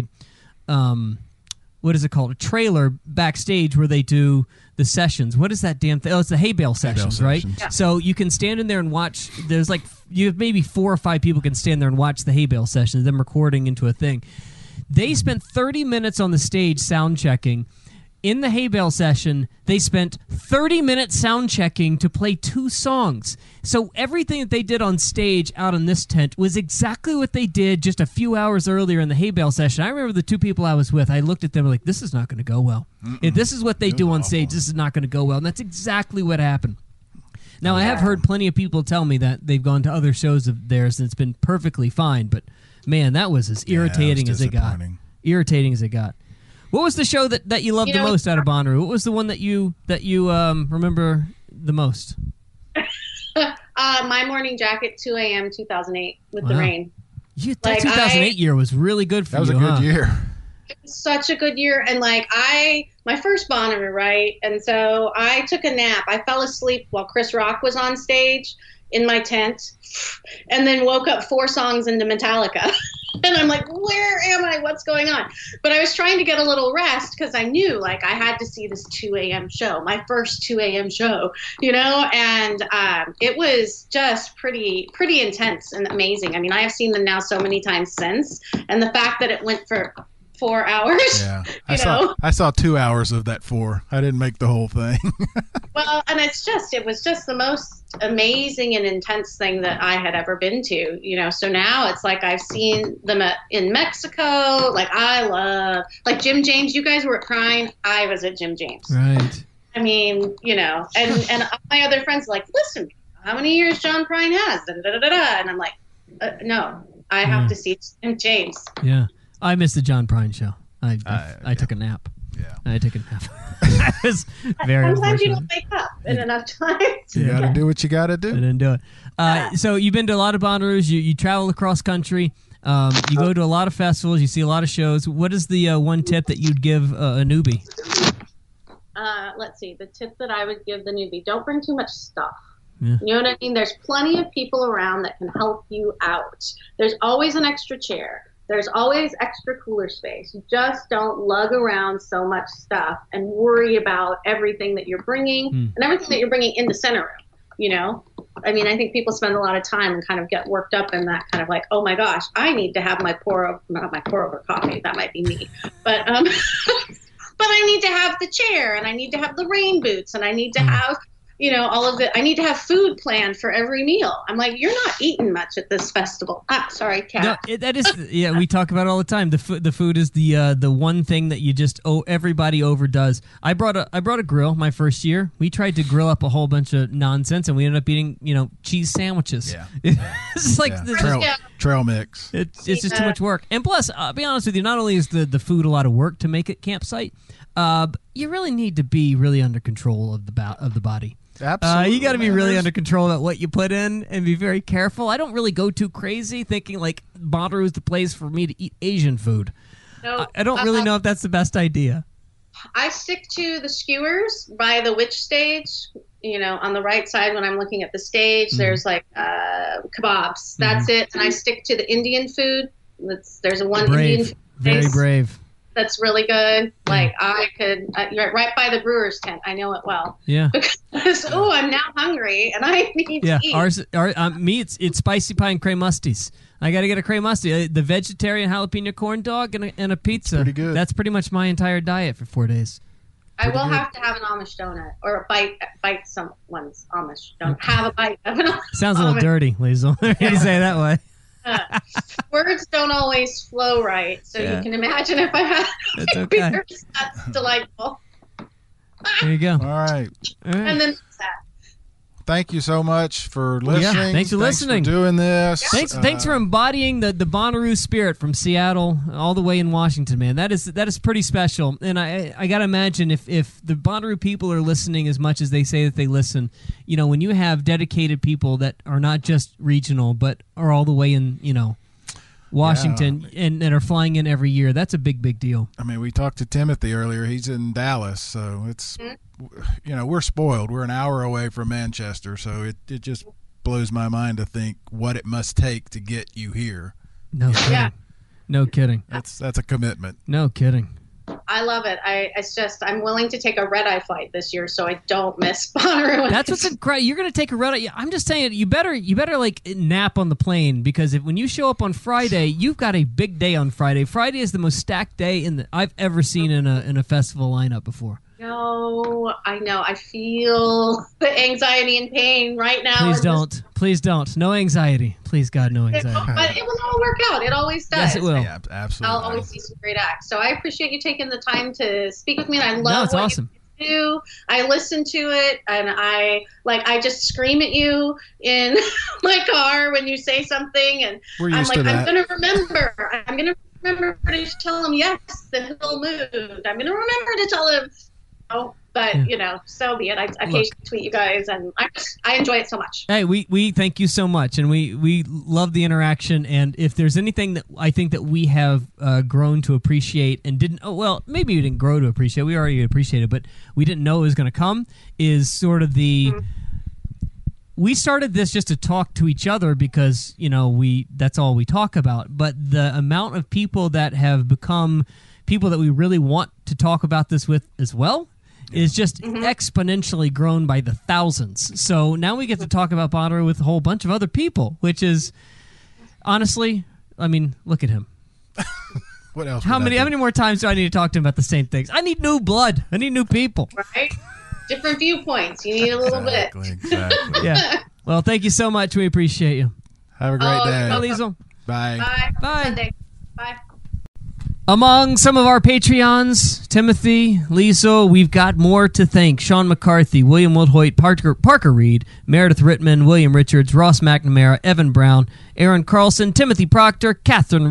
what is it called? A trailer backstage where they do the sessions. What is that damn thing? Oh, it's the hay bale sessions, right? Yeah. So you can stand in there and watch. There's you have maybe 4 or 5 people can stand there and watch the hay bale sessions, them recording into a thing. They spent 30 minutes on the stage sound checking. In the hay bale session, they spent 30 minutes sound checking to play 2 songs. So everything that they did on stage out in this tent was exactly what they did just a few hours earlier in the hay bale session. I remember the 2 people I was with, I looked at them like, this is not going to go well. If this is what they do on stage, this is not going to go well. And that's exactly what happened. Now, I have heard plenty of people tell me that they've gone to other shows of theirs and it's been perfectly fine, but man, that was as irritating as it got. Irritating as it got. What was the show that you loved the most out of Bonnaroo? What was the one that you remember the most? My Morning Jacket, 2 a.m. 2008 with the rain. That 2008 year was really good for you. That was a good year. It was such a good year, and my first Bonnaroo, right? And so I took a nap. I fell asleep while Chris Rock was on stage in my tent, and then woke up 4 songs into Metallica. And I'm like, where am I? What's going on? But I was trying to get a little rest because I knew I had to see this 2 a.m. show, my first 2 a.m. show, and it was just pretty intense and amazing. I mean, I have seen them now so many times since. And the fact that it went for 4 hours. Yeah, I saw 2 hours of that 4. I didn't make the whole thing. Well, and it was just the most amazing and intense thing that I had ever been to, So now it's like I've seen them in Mexico. Like I love, like Jim James. You guys were at Prime. I was at Jim James. Right. I mean, and my other friends are like, listen, how many years John Prine has? Da, da, da, da, da. And I'm like, no, I have to see Jim James. Yeah, I missed the John Prine show. I took a nap. Yeah, I took a nap. I was very. Sometimes you don't wake up in enough time. You got to do what you got to do. I didn't do it. So you've been to a lot of Bonnaroo's. You travel across country. You go to a lot of festivals. You see a lot of shows. What is the one tip that you'd give a newbie? Let's see. The tip that I would give the newbie: don't bring too much stuff. Yeah. You know what I mean? There's plenty of people around that can help you out. There's always an extra chair. There's always extra cooler space. You just don't lug around so much stuff and worry about everything that you're bringing and everything that you're bringing into center room, I mean, I think people spend a lot of time and kind of get worked up in that kind of like, oh my gosh, I need to have not my pour over coffee. That might be me. But, but I need to have the chair and I need to have the rain boots and I need to have, all of it. I need to have food planned for every meal. I'm like, you're not eating much at this festival. Sorry, cat. No, that is, we talk about it all the time. The food is the one thing that you just everybody overdoes. I brought a grill my first year. We tried to grill up a whole bunch of nonsense, and we ended up eating cheese sandwiches. Yeah, it's like trail mix. It's just too much work. And plus, I'll be honest with you, not only is the food a lot of work to make it campsite, you really need to be really under control of the body. Absolutely. You got to be really under control about what you put in and be very careful. I don't really go too crazy thinking like Bonnaroo is the place for me to eat Asian food. No, I don't really know if that's the best idea. I stick to the skewers by the witch stage. On the right side when I'm looking at the stage, there's like kebabs. That's it. And I stick to the Indian food. There's a one brave. Indian food Very place brave. That's really good. Like I could, you're right by the brewer's tent. I know it well. Yeah. Because I'm now hungry and I need to eat. Me, it's spicy pie and cremusties. I got to get a cremusty. The vegetarian jalapeno corn dog and a pizza. Pretty good. That's pretty much my entire diet for 4 days. I will have to have an Amish donut or bite someone's Amish donut. Have a bite of an Amish. Sounds a little dirty, Liesl. You say it that way. Words don't always flow right, so you can imagine if I had that's okay. beers, that's delightful. There you go. All right. And then thank you so much for listening. Yeah, thanks for listening. For doing this. Thanks for embodying the Bonnaroo spirit from Seattle all the way in Washington, man. That is pretty special. And I got to imagine if the Bonnaroo people are listening as much as they say that they listen, when you have dedicated people that are not just regional but are all the way in, Washington and are flying in every year, that's a big deal. I mean, we talked to Timothy earlier. He's in Dallas, so it's we're spoiled. We're an hour away from Manchester, so it just blows my mind to think what it must take to get you here. No kidding. Yeah. No kidding. That's a commitment. No kidding. I love it. I'm willing to take a red-eye flight this year so I don't miss Bonnaroo. That's what's incredible. You're going to take a red-eye. I'm just saying, you better like nap on the plane, because when you show up on Friday, you've got a big day on Friday. Friday is the most stacked day I've ever seen in a festival lineup before. No, I know. I feel the anxiety and pain right now. Please don't. No anxiety. Please, God, no anxiety. But it will all work out. It always does. Yes, it will. Yeah, absolutely. I'll always see some great acts. So I appreciate you taking the time to speak with me, and I love it's what awesome. you do. I listen to it, and I just scream at you in my car when you say something, and I'm like, I'm going to remember. I'm going to remember to tell him, yes, the hill moved. I'm going to remember to tell him. But so be it. I occasionally tweet you guys, and I enjoy it so much. Hey, we thank you so much, and we love the interaction. And if there's anything that I think that we have grown to appreciate and maybe we didn't grow to appreciate. We already appreciate it, but we didn't know it was going to come. Is sort of the we started this just to talk to each other because that's all we talk about. But the amount of people that have become people that we really want to talk about this with as well is just exponentially grown by the thousands. So now we get to talk about Bonnaroo with a whole bunch of other people, which is honestly, I mean, look at him. What else? How many more times do I need to talk to him about the same things? I need new blood. I need new people. Right? Different viewpoints. You need a little bit. Exactly. Yeah. Well, thank you so much. We appreciate you. Have a great day. Bye, Liesl. Bye. Bye. Bye. Sunday. Bye. Among some of our Patreons, Timothy, Liesl, we've got more to thank. Sean McCarthy, William Woodhoyt, Parker Reed, Meredith Rittman, William Richards, Ross McNamara, Evan Brown, Aaron Carlson, Timothy Proctor, Catherine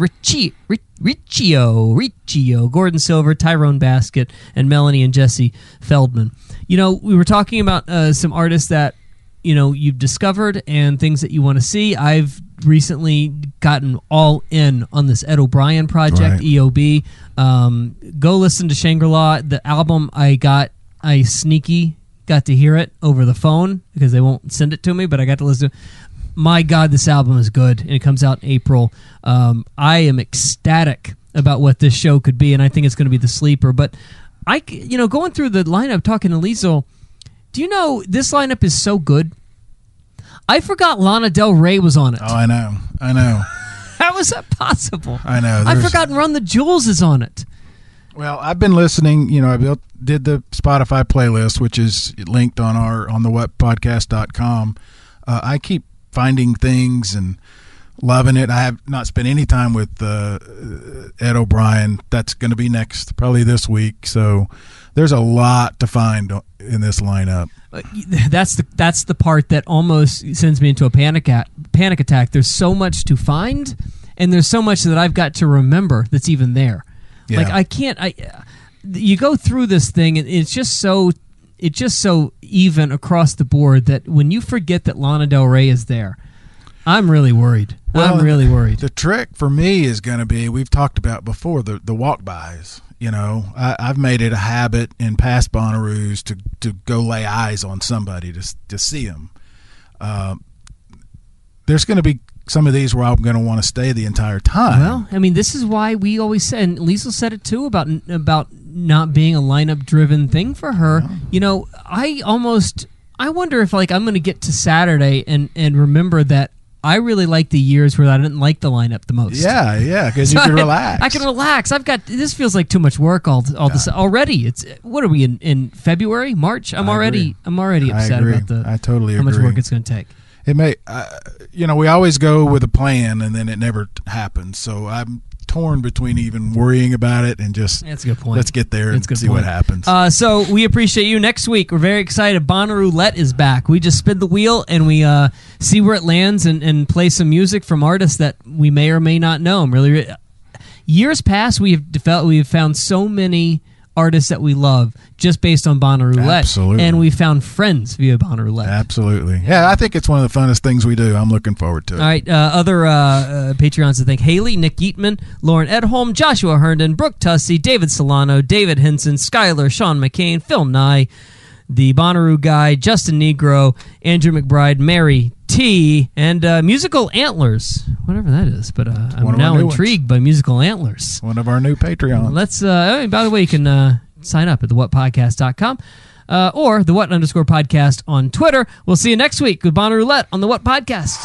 Riccio, Gordon Silver, Tyrone Basket, and Melanie and Jesse Feldman. You know, we were talking about some artists that, you know, you've discovered and things that you want to see. I've recently gotten all in on this Ed O'Brien project, right. EOB. Go listen to Shangri-La. The album I sneaky got to hear it over the phone because they won't send it to me, but I got to listen to it. My God, this album is good, and it comes out in April. I am ecstatic about what this show could be, and I think it's going to be the sleeper. But going through the lineup, talking to Liesl, do you know this lineup is so good? I forgot Lana Del Rey was on it. Oh, I know. How is that possible? I know. I forgot Run the Jewels is on it. Well, I've been listening. You know, I did the Spotify playlist, which is linked on the whatpodcast.com. I keep finding things and loving it. I have not spent any time with Ed O'Brien. That's going to be next, probably this week. So there's a lot to find in this lineup. That's the part that almost sends me into a panic attack. There's so much to find, and there's so much that I've got to remember that's even there. Yeah. Like I can't. You go through this thing, and it's just so even across the board that when you forget that Lana Del Rey is there, I'm really worried. Well, I'm really worried. The trick for me is going to be, we've talked about before, the walk-bys. You know, I've made it a habit in past Bonnaroos to go lay eyes on somebody to see them. There's going to be some of these where I'm going to want to stay the entire time. Well, I mean, this is why we always said, and Liesl said it too, about not being a lineup-driven thing for her. Yeah. You know, I wonder if, like, I'm going to get to Saturday and remember that I really like the years where I didn't like the lineup the most. Yeah, because you can relax. I can relax. This feels like too much work this already. It's what are we in February, March? I'm already upset about I totally how agree. much work it's going to take. It may, we always go with a plan and then it never happens. So I'm torn between even worrying about it and just that's a good point. Let's get there and see what happens. So we appreciate you. Next week, we're very excited. Bonnaroo is back. We just spin the wheel and we see where it lands and play some music from artists that we may or may not know. Years past, we have found so many artists that we love just based on Bonnaroo. Absolutely. And we found friends via Bonnaroo. Absolutely. Yeah, I think it's one of the funnest things we do. I'm looking forward to it. All right, other Patreons to thank: Haley, Nick Eatman, Lauren Edholm, Joshua Herndon, Brooke Tussey, David Solano, David Henson, Skylar, Sean McCain, Phil Nye, the Bonnaroo guy, Justin Negro, Andrew McBride, Mary T, and Musical Antlers, whatever that is. But I'm now intrigued by Musical Antlers. One of our new Patreons. Let's. By the way, you can sign up at thewhatpodcast.com or the what_podcast on Twitter. We'll see you next week with Bonnaroo on the What Podcast.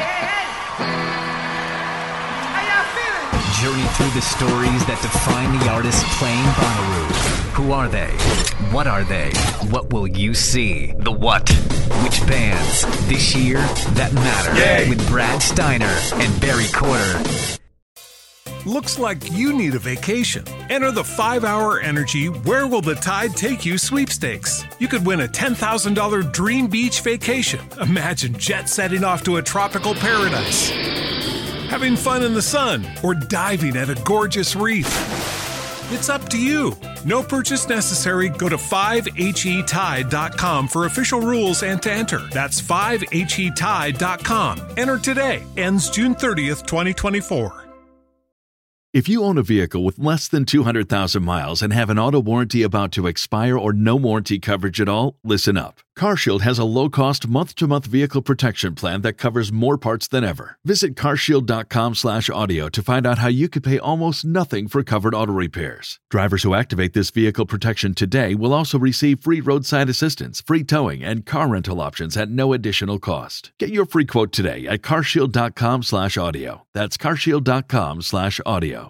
Journey through the stories that define the artists playing Bonnaroo. Who are they? What are they? What will you see? The what? Which bands? This year that matter. Yay. With Brad Steiner and Barry Corder. Looks like you need a vacation. Enter the 5-Hour Energy Where Will the Tide Take You sweepstakes. You could win a $10,000 dream beach vacation. Imagine jet setting off to a tropical paradise, having fun in the sun, or diving at a gorgeous reef. It's up to you. No purchase necessary. Go to 5HETide.com for official rules and to enter. That's 5HETide.com. Enter today. Ends June 30th, 2024. If you own a vehicle with less than 200,000 miles and have an auto warranty about to expire or no warranty coverage at all, listen up. CarShield has a low-cost month-to-month vehicle protection plan that covers more parts than ever. Visit carshield.com/audio to find out how you could pay almost nothing for covered auto repairs. Drivers who activate this vehicle protection today will also receive free roadside assistance, free towing, and car rental options at no additional cost. Get your free quote today at carshield.com/audio. That's carshield.com/audio.